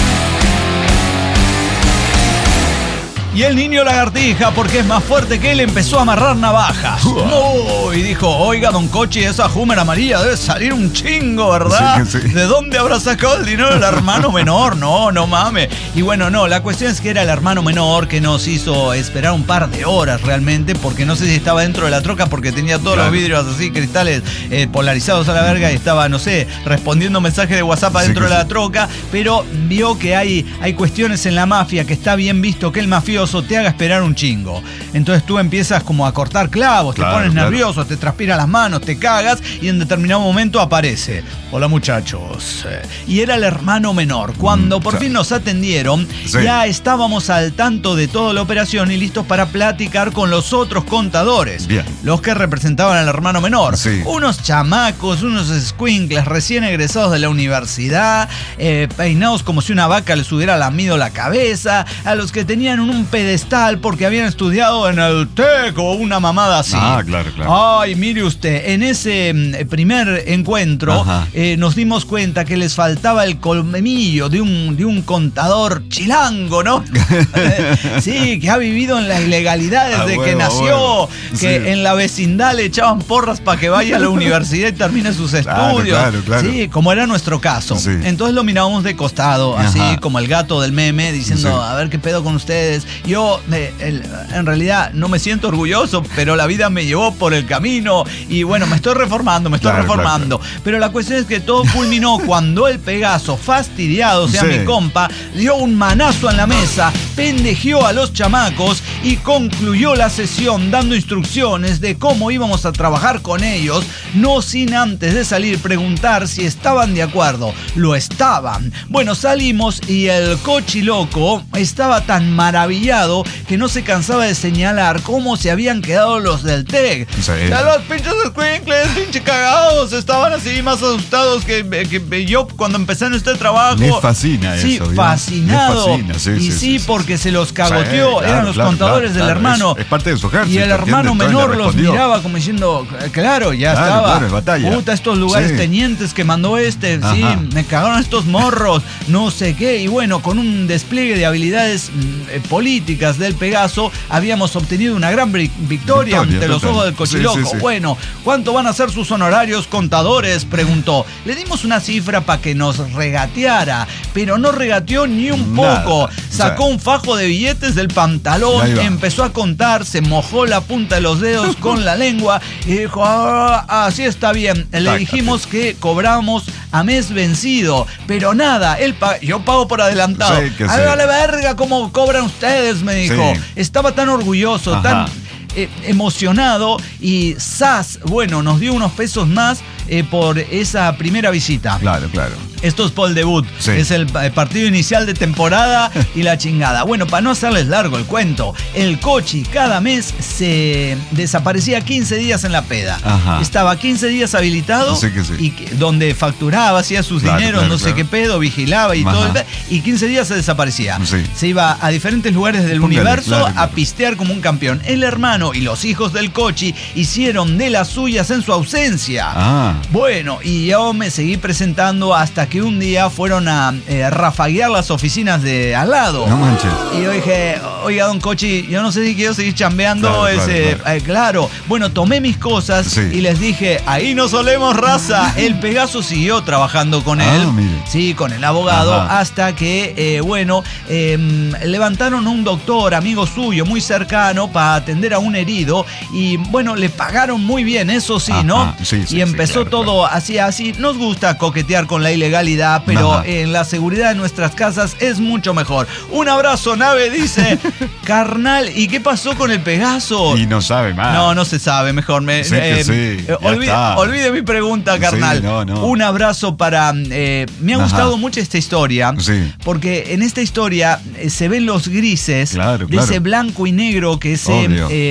Y el niño lagartija, porque es más fuerte que él, empezó a amarrar navajas. Y dijo, oiga, don Cochi, esa Hummer amarilla debe salir un chingo, ¿verdad? ¿De dónde habrá sacado el dinero el hermano menor? No mames. Y bueno, la cuestión es que era el hermano menor que nos hizo esperar un par de horas realmente, porque no sé si estaba dentro de la troca, porque tenía todos los vidrios así, cristales polarizados a la verga, y estaba, no sé, respondiendo mensajes de WhatsApp adentro de la troca, pero vio que hay cuestiones en la mafia que está bien visto que el mafioso te haga esperar un chingo. Entonces tú empiezas como a cortar clavos, te pones nervioso, te transpiran las manos, te cagas y en determinado momento aparece. Hola muchachos. Y era el hermano menor. Cuando por fin nos atendieron, ya estábamos al tanto de toda la operación y listos para platicar con los otros contadores. Bien. Los que representaban al hermano menor. Unos chamacos, unos squinkles recién egresados de la universidad, peinados como si una vaca les hubiera lamido la cabeza, a los que tenían un pedestal porque habían estudiado en el TEC o una mamada así. Claro. Ay, mire usted, en ese primer encuentro nos dimos cuenta que les faltaba el colmillo de un contador chilango, ¿no? Sí, que ha vivido en la ilegalidad desde que nació, que en la vecindad le echaban porras para que vaya a la universidad y termine sus estudios. Claro. Sí, como era nuestro caso. Sí. Entonces lo mirábamos de costado, así como el gato del meme, diciendo, a ver qué pedo con ustedes. Yo, en realidad, no me siento orgulloso, pero la vida me llevó por el camino y bueno, me estoy reformando. Claro. Pero la cuestión es que todo culminó cuando el Pegaso, fastidiado, mi compa, dio un manazo en la mesa, pendejeó a los chamacos y concluyó la sesión dando instrucciones de cómo íbamos a trabajar con ellos, no sin antes de salir preguntar si estaban de acuerdo. Lo estaban. Bueno, salimos y el cochiloco estaba tan maravillado que no se cansaba de señalar cómo se habían quedado los del TEC. Ya los pinches escuincles, pinche cagados, estaban así más asustados que yo cuando empecé en este trabajo. Me fascina eso. Sí, fascinado. Me fascina, sí, porque se los cagoteó. Eran los contadores del hermano. Es parte de su ejército. Y el hermano menor los miraba como diciendo, claro, ya estaba. Claro, es batalla. Puta, estos lugares tenientes que mandó sí, me cagaron estos morros, no sé qué. Y bueno, con un despliegue de habilidades políticas del Pegaso, habíamos obtenido una gran victoria ante los ojos del cochiloco. Sí. Bueno, ¿cuánto van a ser sus honorarios contadores? Preguntó. Le dimos una cifra para que nos regateara, pero no regateó ni un poco. Sacó un fajo de billetes del pantalón, empezó a contar, se mojó la punta de los dedos con la lengua y dijo, así está bien. Le dijimos que cobramos a mes vencido, pero nada, yo pago por adelantado. A ver, vale verga cómo cobran ustedes, me dijo. Estaba tan orgulloso, tan emocionado y bueno, nos dio unos pesos más por esa primera visita. Claro. Esto es Paul Debut, es el partido inicial de temporada y la chingada. Bueno, para no hacerles largo el cuento, el cochi cada mes se desaparecía 15 días en la peda. Estaba 15 días habilitado y donde facturaba, hacía sus dineros, no sé qué pedo, vigilaba y todo. Y 15 días se desaparecía. Se iba a diferentes lugares del universo a pistear como un campeón. El hermano y los hijos del cochi hicieron de las suyas en su ausencia. Bueno, y yo me seguí presentando hasta que un día fueron a rafaguear las oficinas de al lado. No manches. Y yo dije, oiga, don Cochi, yo no sé si quiero seguir chambeando. Claro. Bueno, tomé mis cosas y les dije, ahí nos solemos, raza. El Pegaso siguió trabajando con él. Sí, con el abogado, hasta que, levantaron a un doctor, amigo suyo, muy cercano, para atender a un herido. Y bueno, le pagaron muy bien, eso sí, ¿no? Y empezó todo así. Nos gusta coquetear con la ilegalidad, pero en la seguridad de nuestras casas es mucho mejor. Un abrazo, nave, dice. Carnal, ¿y qué pasó con el Pegaso? Y no sabe más. No se sabe, mejor. Olvide mi pregunta, carnal. Un abrazo para... me ha gustado mucho esta historia, porque en esta historia se ven los grises de ese blanco y negro que se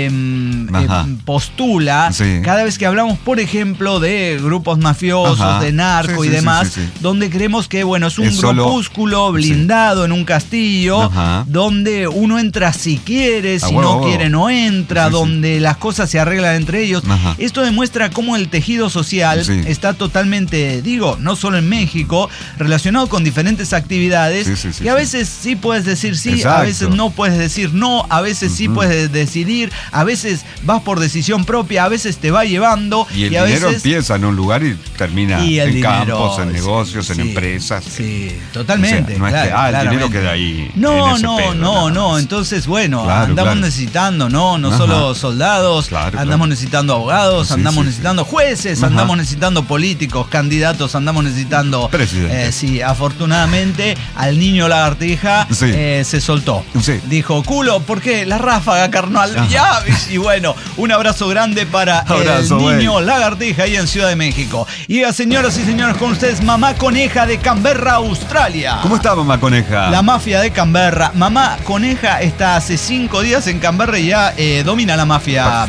postula cada vez que hablamos, por ejemplo, de grupos mafiosos, de narco y demás, donde creemos que, bueno, es un grupúsculo blindado en un castillo, donde uno entra si quiere, si no quiere no entra, donde las cosas se arreglan entre ellos. Esto demuestra cómo el tejido social está totalmente, no solo en México, relacionado con diferentes actividades, que a veces sí puedes decir sí, a veces no puedes decir no, a veces sí puedes decidir, a veces vas por decisión propia, a veces te va llevando. Y el a dinero veces empieza en un lugar y termina en campos, en negocios, en empresas. Sí, totalmente. No es que el dinero queda ahí. No. Entonces, bueno, andamos necesitando, no solo soldados, andamos necesitando abogados, andamos necesitando jueces, andamos necesitando políticos, candidatos, andamos necesitando. Afortunadamente, al niño lagartija se soltó. Dijo, culo, ¿por qué? La ráfaga, carnal. Ya. Y bueno, un abrazo grande para el niño lagartija ahí en Ciudad de México. Y señoras y señores, con ustedes, Mamá Coneja de Canberra, Australia. ¿Cómo está Mamá Coneja? La mafia de Canberra. Mamá Coneja está hace 5 días en Canberra y ya domina la mafia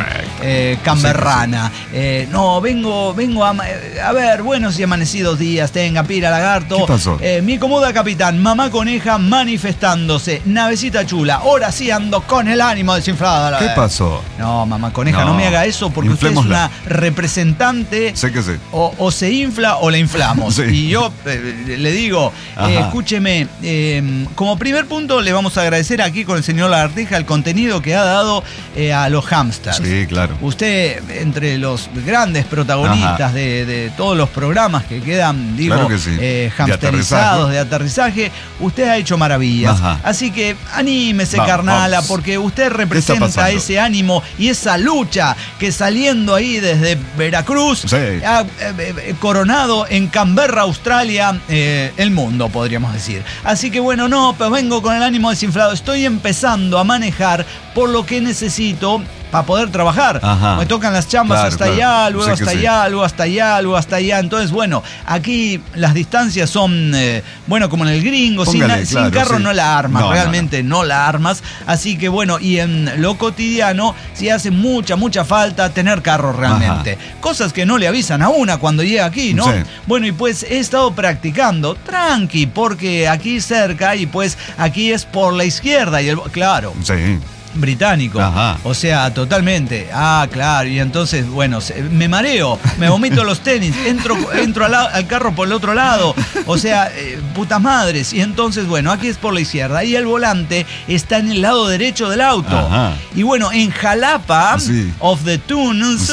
camberrana. No, vengo a ver, buenos y amanecidos días, tenga pila lagarto. ¿Qué pasó? Mi comoda capitán, mamá coneja manifestándose, navecita chula, ahora sí ando con el ánimo desinflado. ¿Qué pasó? No, mamá coneja, no me haga eso porque usted es una representante. Sé que sí. O se infla o la inflamos. Sí. Y yo le digo, escúcheme, como primer punto le vamos a agradecer aquí con el señor Lagartija el contenido que ha dado a los hamsters. Sí, claro. Usted, entre los grandes protagonistas de todos los programas que quedan, digo, claro que sí. hamsterizados de aterrizaje, usted ha hecho maravillas. Así que anímese, carnala, vamos. porque usted representa ese ánimo y esa lucha que saliendo ahí desde Veracruz ha coronado en Canberra, Australia, el mundo, podríamos decir. Así que bueno, pues vengo con el ánimo desinflado. Estoy empezando a manejar por lo que necesito para poder trabajar. Me tocan las chambas allá, luego hasta allá, luego hasta allá, luego hasta allá. Entonces, bueno, aquí las distancias son, como en el gringo, póngale, sin carro no la armas, realmente no la armas. Así que bueno, y en lo cotidiano sí hace mucha falta tener carro realmente. Cosas que no le avisan a una cuando llega aquí, ¿no? Sí. Bueno, y pues he estado practicando tranqui, porque aquí cerca, y pues aquí es por la izquierda, y claro. Sí. Británico, o sea, totalmente. Claro, y entonces, bueno, me mareo, me vomito los tenis, entro al carro por el otro lado, o sea, putas madres. Y entonces, bueno, aquí es por la izquierda y el volante está en el lado derecho del auto. Y bueno, en Jalapa, of the Tunes,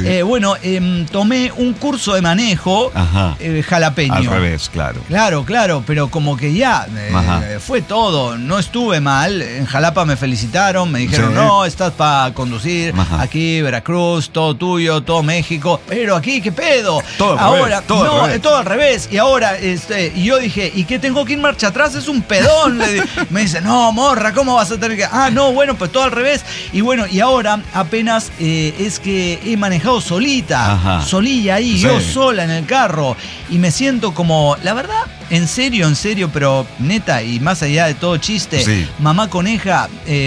tomé un curso de manejo jalapeño. Al revés, claro. Claro, pero como que ya fue todo, no estuve mal. En Jalapa me felicitaron. Me dijeron, no, estás para conducir aquí, Veracruz, todo tuyo, todo México. Pero aquí, ¿qué pedo? Todo ahora, al revés. Todo al revés. Y ahora, y yo dije, ¿y qué tengo que ir marcha atrás? Es un pedón. Me dice, no, morra, ¿cómo vas a tener que...? Bueno, pues todo al revés. Y bueno, y ahora apenas es que he manejado solilla ahí, yo sola en el carro. Y me siento como, la verdad, en serio, pero neta, y más allá de todo chiste, mamá coneja,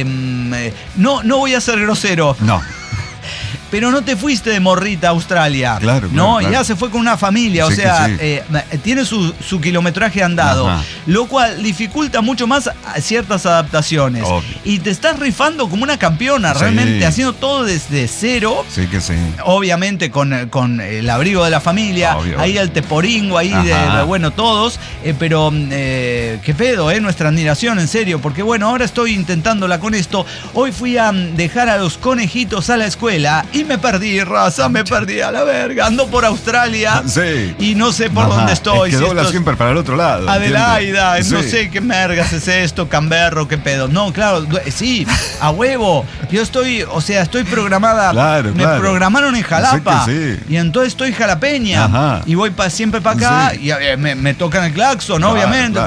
no voy a ser grosero. No. Pero no te fuiste de morrita a Australia. Claro. Ya se fue con una familia, tiene su kilometraje andado, lo cual dificulta mucho más ciertas adaptaciones. Y te estás rifando como una campeona, realmente, haciendo todo desde cero. Sí que sí. Obviamente con el abrigo de la familia, ahí el teporingo, ahí todos. Pero, qué pedo, nuestra admiración, en serio, porque bueno, ahora estoy intentándola con esto. Hoy fui a dejar a los conejitos a la escuela y me perdí, raza, me perdí a la verga. Ando por Australia y no sé por dónde estoy. Es que dobla siempre para el otro lado. Adelaida, no sé qué mergas es esto, Canberro, qué pedo. No, claro, sí, a huevo. Yo estoy programada. Me programaron en Jalapa. Y entonces estoy jalapeña. Y voy siempre para acá y me tocan el claxon, obviamente.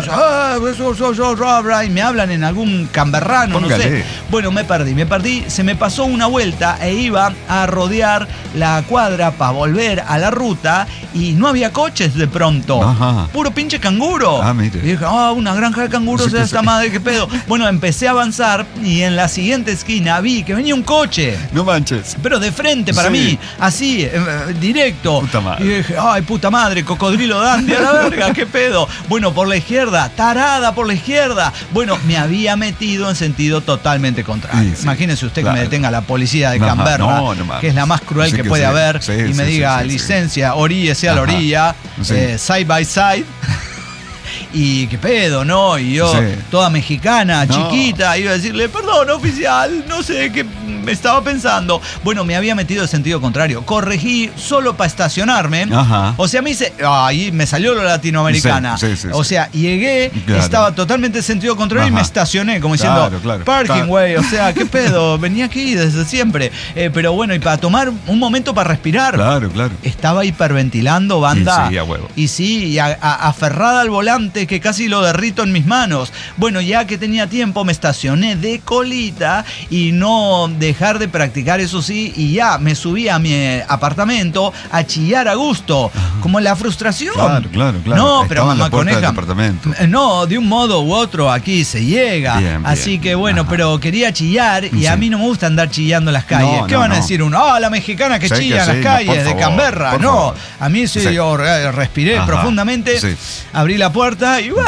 Y me hablan en algún camberrano, no sé. Bueno, me perdí. Se me pasó una vuelta e iba a rodear la cuadra para volver a la ruta y no había coches de pronto. Puro pinche canguro. Mire. Y dije, una granja de canguros de esta madre, qué pedo. Bueno, empecé a avanzar y en la siguiente esquina vi que venía un coche. No manches. Pero de frente para mí, así, directo. Puta madre. Y dije, puta madre, cocodrilo Dandy a la verga, qué pedo. Bueno, por la izquierda, tarada por la izquierda. Bueno, me había metido en sentido totalmente contrario. Imagínese usted que me detenga la policía de Canberra, que es la más cruel que puede haber, y me diga, licencia, oríllese a la orilla, side by side. Y qué pedo, ¿no? Y yo, toda mexicana, chiquita, iba a decirle, perdón, oficial, no sé qué me estaba pensando. Bueno, me había metido en sentido contrario. Corregí solo para estacionarme. O sea, me hice, ahí me salió lo latinoamericana. O sea, llegué, estaba totalmente en sentido contrario y me estacioné, como diciendo, parking, güey. O sea, qué pedo, venía aquí desde siempre. Pero bueno, y para tomar un momento para respirar. Claro. Estaba hiperventilando, banda. Y sí, a huevo. Y sí, aferrada al volante, que casi lo derrito en mis manos. Bueno, ya que tenía tiempo, me estacioné de colita y no de dejar de practicar, eso sí, y ya me subí a mi apartamento a chillar a gusto, como la frustración. Claro. No, pero Estaba en la mamá puerta del coneja, departamento. no, de un modo u otro aquí se llega. Bien, así que bueno, Ajá. pero quería chillar y Sí. a mí no me gusta andar chillando en las calles. No, ¿Qué no, van a no. decir uno? La mexicana que Sí, chilla que en sí, las calles por de favor, Canberra. por No, favor. a mí sí, Sí. yo respiré Ajá. profundamente, Sí. abrí la puerta y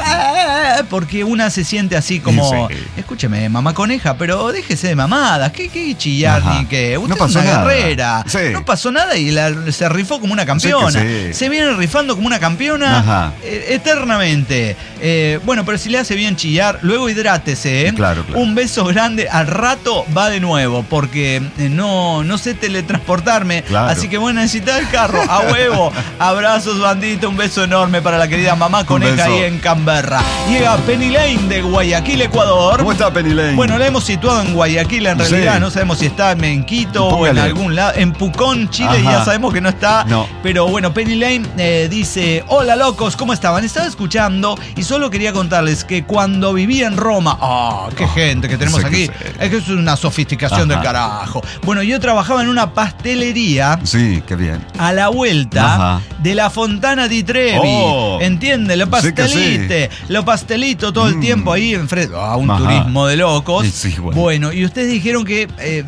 porque una se siente así como, Sí. escúcheme, mamá coneja, pero déjese de mamadas, ¿qué chillar Ajá. ni qué? Usted No pasó es una nada. guerrera. Sí. No pasó nada y se rifó como una campeona. Sí que sí. Se viene rifando como una campeona Ajá. eternamente. Bueno, pero si le hace bien chillar, luego hidrátese. Claro. Un beso grande, al rato va de nuevo, porque no sé teletransportarme. Claro. Así que voy a necesitar el carro, a huevo. Abrazos, bandito, un beso enorme para la querida mamá coneja beso. ahí en Canberra. Llega Penny Lane de Guayaquil, Ecuador. ¿Cómo está Penny Lane? Bueno, la hemos situado en Guayaquil en realidad, Sí. no sabemos si está en Quito o en Póngale. algún lado. En Pucón, Chile, Ajá. ya sabemos que no está. No. Pero bueno, Penny Lane dice: hola locos, ¿cómo estaban? Estaba escuchando y solo quería contarles que cuando vivía en Roma, qué gente que tenemos sí que aquí, sí. es que es una sofisticación Ajá. del carajo. Bueno, yo trabajaba en una pastelería Sí, qué bien. a la vuelta Ajá. de la Fontana di Trevi. Oh. ¿Entiende? Lo Sí que sí. pastelite. Lo pastelito todo el tiempo ahí enfrente. Un Ajá. turismo de locos. Sí, Bueno, y ustedes dijeron que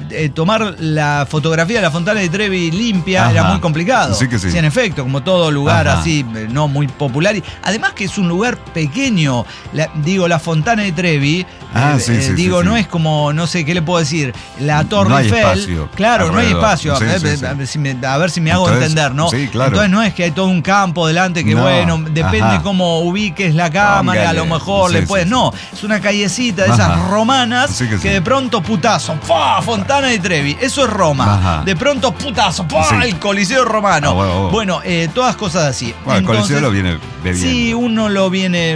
tomar la fotografía de la Fontana di Trevi limpia Ajá. era muy complicado. Sí que sí. En efecto, como todo lugar Ajá. así, no muy popular. Y además que es un lugar pequeño. La Fontana di Trevi. Sí, no es como, no sé, ¿qué le puedo decir? La Torre No hay Eiffel. espacio Claro, no hay alrededor. espacio. Sí, sí. A ver si me hago Entonces, entender, ¿no? sí, claro. Entonces no es que hay todo un campo delante que, No, bueno, depende ajá. cómo ubiques la cámara, Póngale. a lo mejor Sí, le puedes. sí, sí. No, es una callecita de Ajá. esas romanas Sí que sí. de pronto putazo. ¡Fua! Fontana di Trevi. Eso es Roma. Ajá. De pronto putazo. ¡Fua! Sí. El Coliseo Romano. Bueno. Bueno, todas cosas así. Bueno, el Coliseo lo viene bebiendo. Sí, uno se lo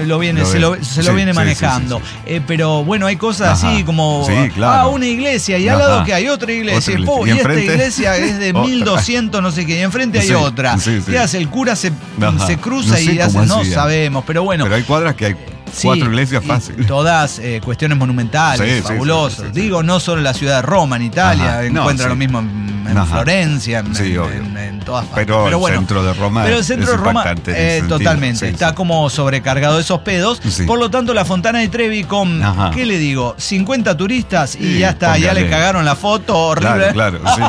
viene Sí, manejando. sí. Pero bueno, hay cosas Ajá. así como Sí, claro. una iglesia y al Ajá. lado que hay otra iglesia. Otra iglesia. Y ¿Y esta enfrente? iglesia es de Otra. 1200 no sé qué, y enfrente hay Sí, otra. sí, sí. ¿Qué hace? El cura se Ajá. cruza No sé y hace, cómo no hacía. sabemos, pero bueno. Pero hay cuadras que hay Sí, 4 iglesias y fácil. todas cuestiones monumentales, Sí, sí, fabulosas. sí, sí, sí. Digo, no solo en la ciudad de Roma, en Italia, Ajá. encuentra No, lo sí. mismo en Ajá. Florencia, Sí, obvio. en todas partes. Pero el bueno, centro de Roma pero el es centro de Roma impactante en ese sentido. totalmente, Sí, está sí. como sobrecargado de esos pedos. Sí. Por lo tanto, la Fontana di Trevi con, Ajá. ¿qué le digo? 50 turistas y Sí, ya está, ya póngale. le cagaron la foto, horrible. Claro, sí,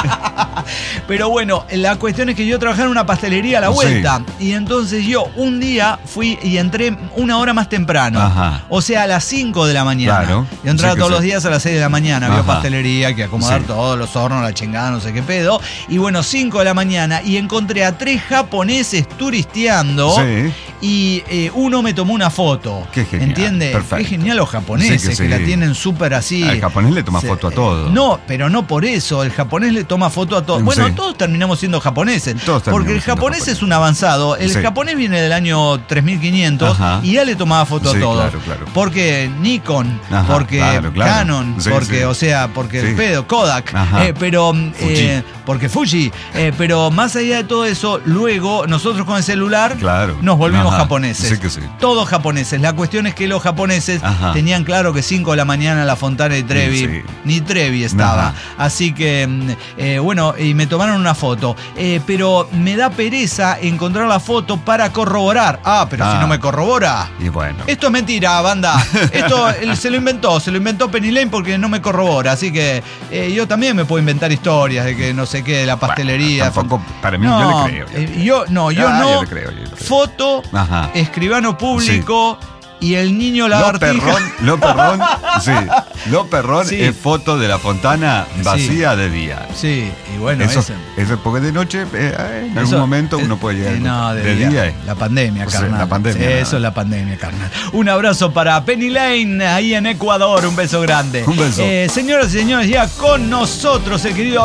sí. Pero bueno, la cuestión es que yo trabajaba en una pastelería a la vuelta. Y entonces yo un día fui y entré una hora más temprano. Ajá. O sea, a las 5 de la mañana. Claro. Yo entraba Sí que todos sí. los días a las 6 de la mañana. Había Ajá. pastelería, que acomodar Sí. todos los hornos, la chingada, no sé qué pedo. Y bueno, 5 de la mañana. Y encontré a 3 japoneses turisteando. Sí. Y uno me tomó una foto. Qué genial, ¿Entiende? perfecto. Qué genial los japoneses, Sí que sí. la tienen súper así. Al japonés le toma foto a todo. No, pero no por eso. El japonés le toma foto a todo. Bueno, Sí. todos terminamos siendo japoneses. Todos terminamos Porque el siendo japonés japoneses. es un avanzado. El Sí. japonés viene del año 3500 Ajá. y ya le tomaba foto Sí, a todos. claro, claro. Porque Nikon, Ajá, porque claro. Canon, Sí, porque, sí. o sea, porque el Sí. pedo, Kodak, Ajá. pero Fuji. porque Fuji. Pero más allá de todo eso, luego nosotros con el celular Claro. nos volvimos Ajá. japoneses. Sí que sí. Todos japoneses. La cuestión es que los japoneses Ajá. tenían claro que 5 de la mañana la Fontana de Trevi, Sí. ni Trevi estaba. Ajá. Así que, bueno, y me tomaron una foto. Pero me da pereza encontrar la foto para corroborar. Pero si no me corrobora. Y bueno. Esto es mentira, banda. Esto se lo inventó Penny Lane porque no me corrobora. Así que yo también me puedo inventar historias de que no sé qué, de la pastelería. Bueno, tampoco, para mí, No, yo le creo. yo no. Yo le creo. Foto, Ajá. escribano público y el niño lagartija. Lo perrón, sí. Lo perrón Sí. es foto de la fontana vacía de día. Sí, y bueno, Eso, ese. eso porque de noche, en algún Eso, momento uno puede llegar. No, de día. La pandemia, O sea, carnal. la pandemia, Sí, nada. eso es la pandemia, carnal. Un abrazo para Penny Lane, ahí en Ecuador. Un beso grande. Un beso. Señoras y señores, ya con nosotros el querido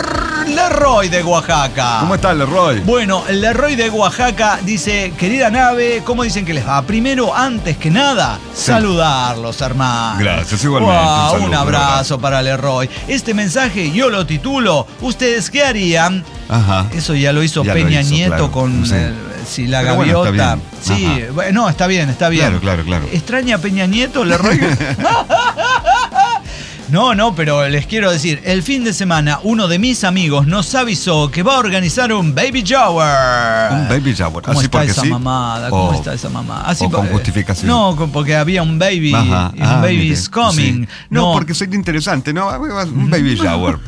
Leroy de Oaxaca. ¿Cómo estás, Leroy? Bueno, el Leroy de Oaxaca dice, querida nave, ¿cómo dicen que les va? Primero, antes que nada, saludarlos, hermano. Gracias, igualmente, un saludo, un abrazo para Leroy. Este mensaje yo lo titulo, ¿ustedes qué harían? Ajá. Eso ya lo hizo Ya lo Peña hizo, Nieto claro. con Sí. la Pero bueno, gaviota. está bien. Sí, bueno, no, está bien. Claro. ¿Extraña a Peña Nieto, Leroy? No, pero les quiero decir, el fin de semana uno de mis amigos nos avisó que va a organizar un baby shower. Un baby shower. ¿Cómo así está porque esa sí? mamada? ¿Cómo está esa mamada? Así o con justificación. No, porque había un baby, un baby is coming. Sí. No, porque sería interesante, ¿no? Un baby shower.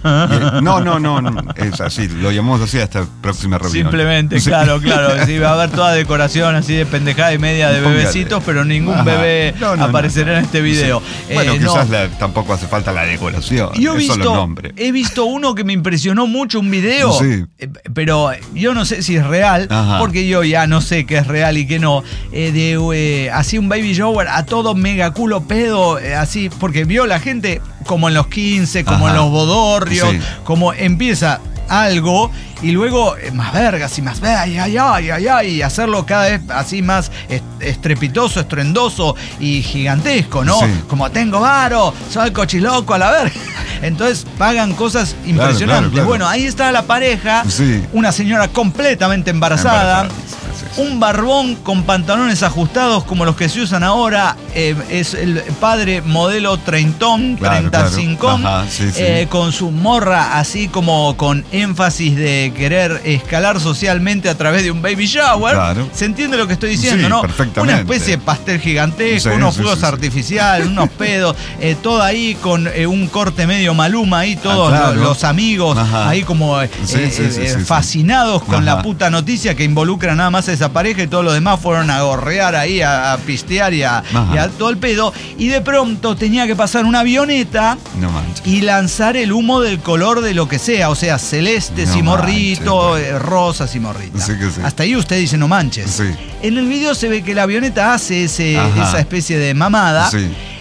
No, es así, lo llamamos así hasta próxima reunión. Simplemente, sí. claro, sí, va a haber toda decoración así de pendejada y media de bebecitos, pero ningún bebé aparecerá en este video. Sí. Bueno, quizás tampoco hace falta la decoración. Yo he visto uno que me impresionó mucho, un video, pero yo no sé si es real, porque yo ya no sé qué es real y qué no, así un baby shower a todo mega culo pedo, así, porque vio la gente como en los 15, como en los bodorrios, como empieza algo y luego más vergas y más y hacerlo cada vez así más estrepitoso, estruendoso y gigantesco, ¿no? Como tengo varo, soy cochiloco a la verga. Entonces pagan cosas impresionantes. Claro. Bueno, ahí está la pareja, una señora completamente embarazada. Un barbón con pantalones ajustados como los que se usan ahora, es el padre modelo treintón, 35, con su morra así como con énfasis de querer escalar socialmente a través de un baby shower. ¿Se entiende lo que estoy diciendo, no? Perfectamente. Una especie de pastel gigantesco, unos fuegos artificiales, unos pedos, todo ahí con un corte medio Maluma ahí, todos los amigos ahí como fascinados con la puta noticia que involucra nada más a esa pareja y todos los demás fueron a gorrear ahí, a pistear y a todo el pedo. Y de pronto tenía que pasar una avioneta y lanzar el humo del color de lo que sea, o sea, celeste, morrito, rosa, morrita. Hasta ahí usted dice no manches. En el video se ve que la avioneta hace esa especie de mamada,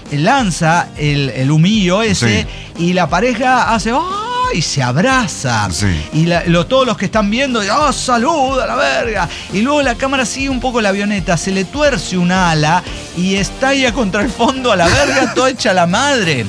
lanza el humillo ese y la pareja hace... y se abraza. Y todos los que están viendo, saluda a la verga. Y luego la cámara sigue un poco la avioneta, se le tuerce un ala y estalla contra el fondo a la verga, toda hecha la madre.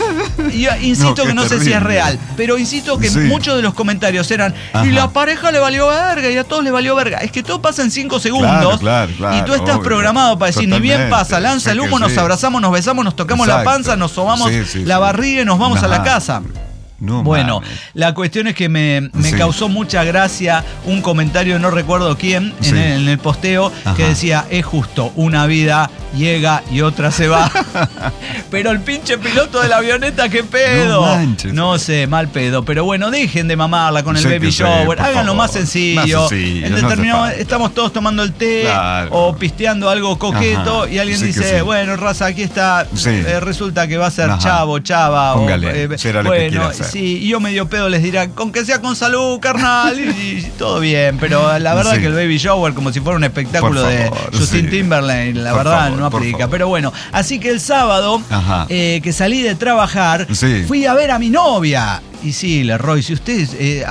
Y yo insisto que no sé si es real, pero insisto que muchos de los comentarios eran, y la pareja le valió verga, y a todos le valió verga. Es que todo pasa en 5 segundos y tú estás programado para decir, ni bien pasa, lanza el humo, nos abrazamos, nos besamos, nos tocamos la panza, nos sobamos la barriga y nos vamos a la casa. Bueno, la cuestión es que me causó mucha gracia un comentario, no recuerdo quién, en el posteo, que decía, es justo, una vida llega y otra se va. Pero el pinche piloto de la avioneta, ¿qué pedo? No sé, mal pedo. Pero bueno, dejen de mamarla con el baby shower, háganlo más sencillo. Estamos todos tomando el té o pisteando algo coqueto y alguien dice, bueno, raza, aquí está, resulta que va a ser chavo, chava. Póngale, será lo que quiera hacer. Y yo medio pedo les dirá, con que sea con salud, carnal, y todo bien. Pero la verdad que el baby shower, como si fuera un espectáculo de Justin Timberlake, la verdad no aplica. Pero bueno, así que el sábado que salí de trabajar, fui a ver a mi novia. Y sí, Leroy, si usted,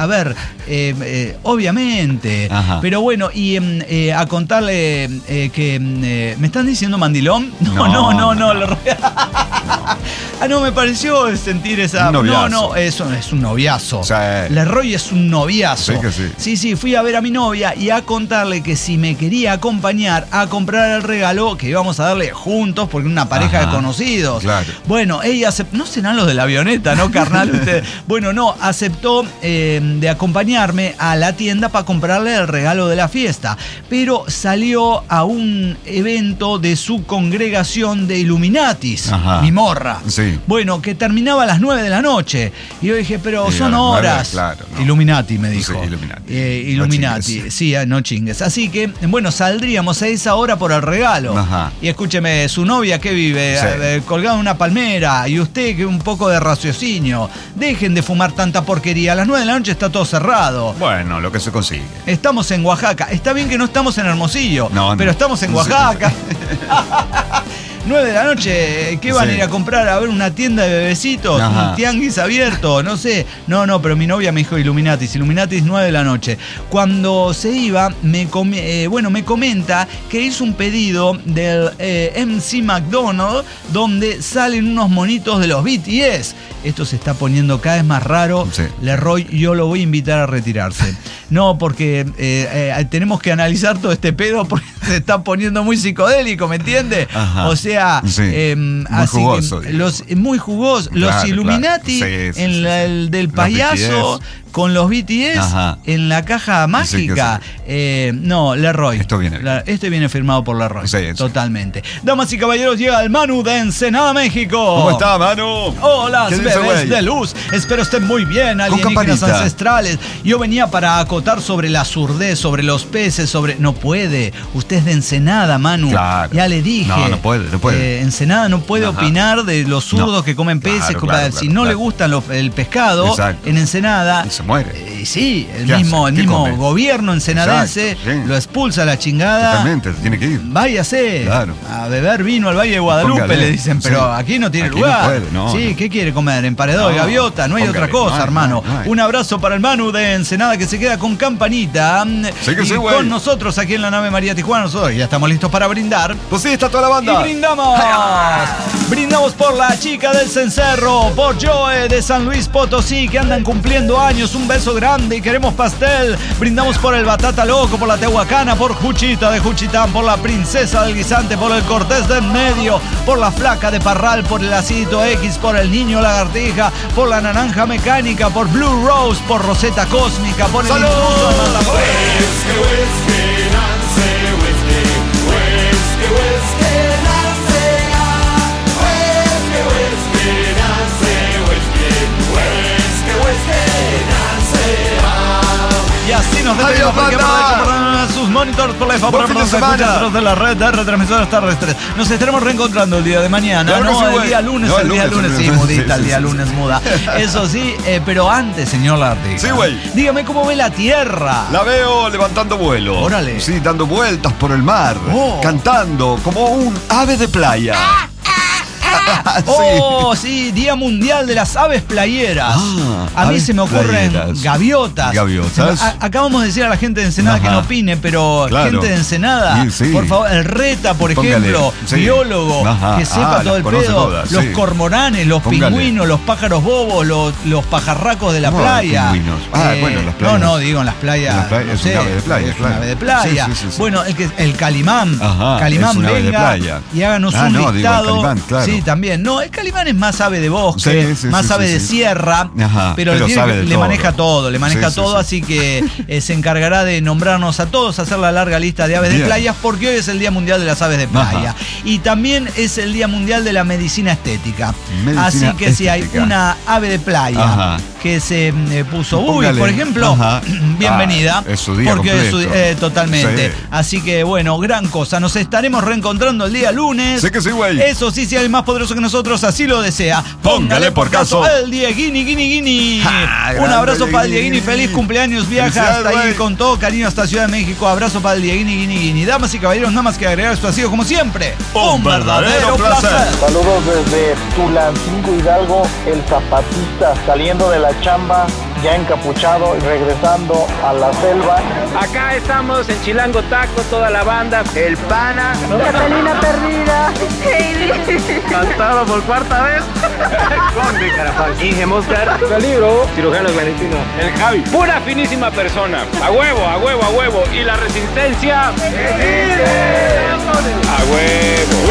obviamente. Pero bueno, y a contarle que me están diciendo mandilón. No, Leroy. No, me pareció sentir esa... No, eso es un noviazo. Leroy es un noviazo. Sí, fui a ver a mi novia y a contarle que si me quería acompañar a comprar el regalo que íbamos a darle juntos, porque una pareja de conocidos. Bueno, ella no serán los de la avioneta, ¿no, carnal? Usted. Bueno, no, aceptó de acompañarme a la tienda para comprarle el regalo de la fiesta, pero salió a un evento de su congregación de Illuminatis, mi morra. Bueno, que terminaba a las 9 de la noche. Y yo dije, pero son horas. Illuminati, me dijo. Illuminati. No chingues. Así que, bueno, saldríamos a esa hora por el regalo. Y escúcheme, su novia que vive colgada en una palmera, y usted que un poco de raciocinio. Dejen de fumar tanta porquería. A las 9 de la noche está todo cerrado. Bueno, lo que se consigue. Estamos en Oaxaca. Está bien que no estamos en Hermosillo, pero estamos en Oaxaca. 9 de la noche, ¿qué van a ir a comprar? A ver una tienda de bebecitos, un tianguis abierto, no sé. No, pero mi novia me dijo Illuminatis 9 de la noche. Cuando se iba, me comenta que hizo un pedido del MC McDonald's donde salen unos monitos de los BTS. Esto se está poniendo cada vez más raro. Leroy, yo lo voy a invitar a retirarse. No, porque tenemos que analizar todo este pedo porque se está poniendo muy psicodélico, ¿me entiendes? O sea, muy así jugoso. que muy jugosos. Los Claro, Illuminati, claro. Sí, el del payaso, BTS. con los BTS, Ajá. en la caja mágica. No, Leroy. Esto viene bien. Este viene firmado por Leroy. Sí. Totalmente. Damas y caballeros, llega el Manu de Ensenada, México. ¿Cómo está, Manu? Hola, ¿Qué dice, bebés güey? de luz. Espero estén muy bien, Con alienígenas campanita. ancestrales. Yo venía para acotar sobre la surdez, sobre los peces, sobre... No puede. Usted es de Ensenada, Manu. Claro. Ya le dije. No puede. Ensenada no puede Ajá. opinar de los zurdos No. que comen peces. Claro, Si no le gustan el pescado, Exacto. en Ensenada... Y se muere. Sí, el ¿Qué mismo hace? ¿Qué come? gobierno ensenadense Exacto, sí. lo expulsa a la chingada. Totalmente, tiene que ir. Váyase Claro. a beber vino al Valle de Guadalupe, Póngale. le dicen, pero Sí. aquí no tiene Aquí lugar. no puede, no, sí, no. ¿qué quiere comer? Emparedado de No, gaviota, no hay póngale, otra cosa, no hay, hermano. no hay. Un abrazo para el Manu de Ensenada que se queda con campanita. Sí que y sí, güey. con nosotros aquí en la nave María Tijuana, nosotros ya estamos listos para brindar. Pues sí, está toda la Y banda. brindamos. Brindamos por la chica del Cencerro, por Joe de San Luis Potosí, que andan cumpliendo años. Un beso grande y queremos pastel. Brindamos por el Batata Loco, por la Tehuacana, por Juchita de Juchitán, por la Princesa del Guisante, por el Cortés de en medio, por la Flaca de Parral, por el Acidito X, por el Niño Lagartija, por la Naranja Mecánica, por Blue Rose, por Roseta Cósmica, por el ¡Salud! Intruso de Matamoros. Y así nos despedimos porque por sus monitores por la Buen fin de semana. de la red de retransmisoras terrestres. Nos estaremos reencontrando el día de mañana, Claro que no sí, el güey. día lunes, No, el día lunes, sí, sí, mudita, sí, el día sí, lunes muda. Eso sí, pero antes, señor Lartiga. Sí, güey. Dígame cómo ve la Tierra. La veo levantando vuelo. Órale. Sí, dando vueltas por el mar. Oh. Cantando como un ave de playa. Oh, sí, Día Mundial de las Aves Playeras. A mí aves se me ocurren playeras. gaviotas. Gaviotas. Acabamos de decir a la gente de Ensenada Ajá. que no opine, pero Claro. gente de Ensenada, Sí, sí. por favor, el Reta, por Póngale, ejemplo, sí. biólogo, Ajá. que sepa todo las el conoce pedo, todas, los sí. cormoranes, los Póngale. pingüinos, los pájaros bobos, los pajarracos de la ¿Cómo playa. pingüinos? Bueno, en las playas. No, digo en las playas. En las playas, no es sé, un ave de playa, es un claro. ave de playa. Sí, sí, sí, sí. Bueno, el Calimán. Ajá, Calimán, es un ave de venga playa. y háganos un no, digo, el listado. Calimán, claro. Sí, también. No, el Calimán es más ave de bosque, Sí, sí, más sí, ave sí, de sí. sierra, Ajá, pero pero sabe de le todo. maneja todo, Sí, sí, todo, sí. así que se encargará de nombrarnos a todos, hacer la larga lista de aves de Bien. playas, porque hoy es el Día Mundial de las Aves de Playa. Ajá. Y también es el Día Mundial de la Medicina Estética. Medicina así que si hay estética. una ave de playa Ajá. que se puso, Póngale. por ejemplo, Ajá. bienvenida. Es su día porque es completo. totalmente. Sí. Así que bueno, gran cosa. Nos estaremos reencontrando el día lunes. Sé que sí, güey. Eso sí, si hay más poderoso que nosotros, así lo desea. Póngale por caso. El Dieguini, Guini. Ja, Un grande abrazo para el Dieguini. Dieguini. Feliz cumpleaños. Viaja Felicidades, hasta ahí güey. con todo cariño hasta Ciudad de México. Abrazo para el Dieguini, Guini. Damas y caballeros, nada más que agregar, esto ha sido como siempre Un verdadero placer. Saludos desde Tulancingo Hidalgo, el zapatista saliendo de la chamba, ya encapuchado y regresando a la selva. Acá estamos en Chilango Taco, toda la banda, el Pana, Catalina perdida. cantado por cuarta vez, Conde Carapaz, Inge Moscar, Calibro, Cirujanos Valentino, el Javi, pura finísima persona, a huevo, a huevo, a huevo, y la resistencia, a huevo.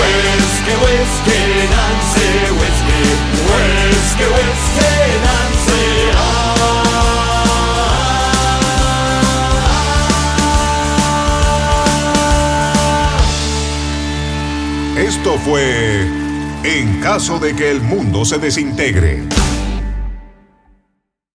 Esto fue En caso de que el mundo se desintegre.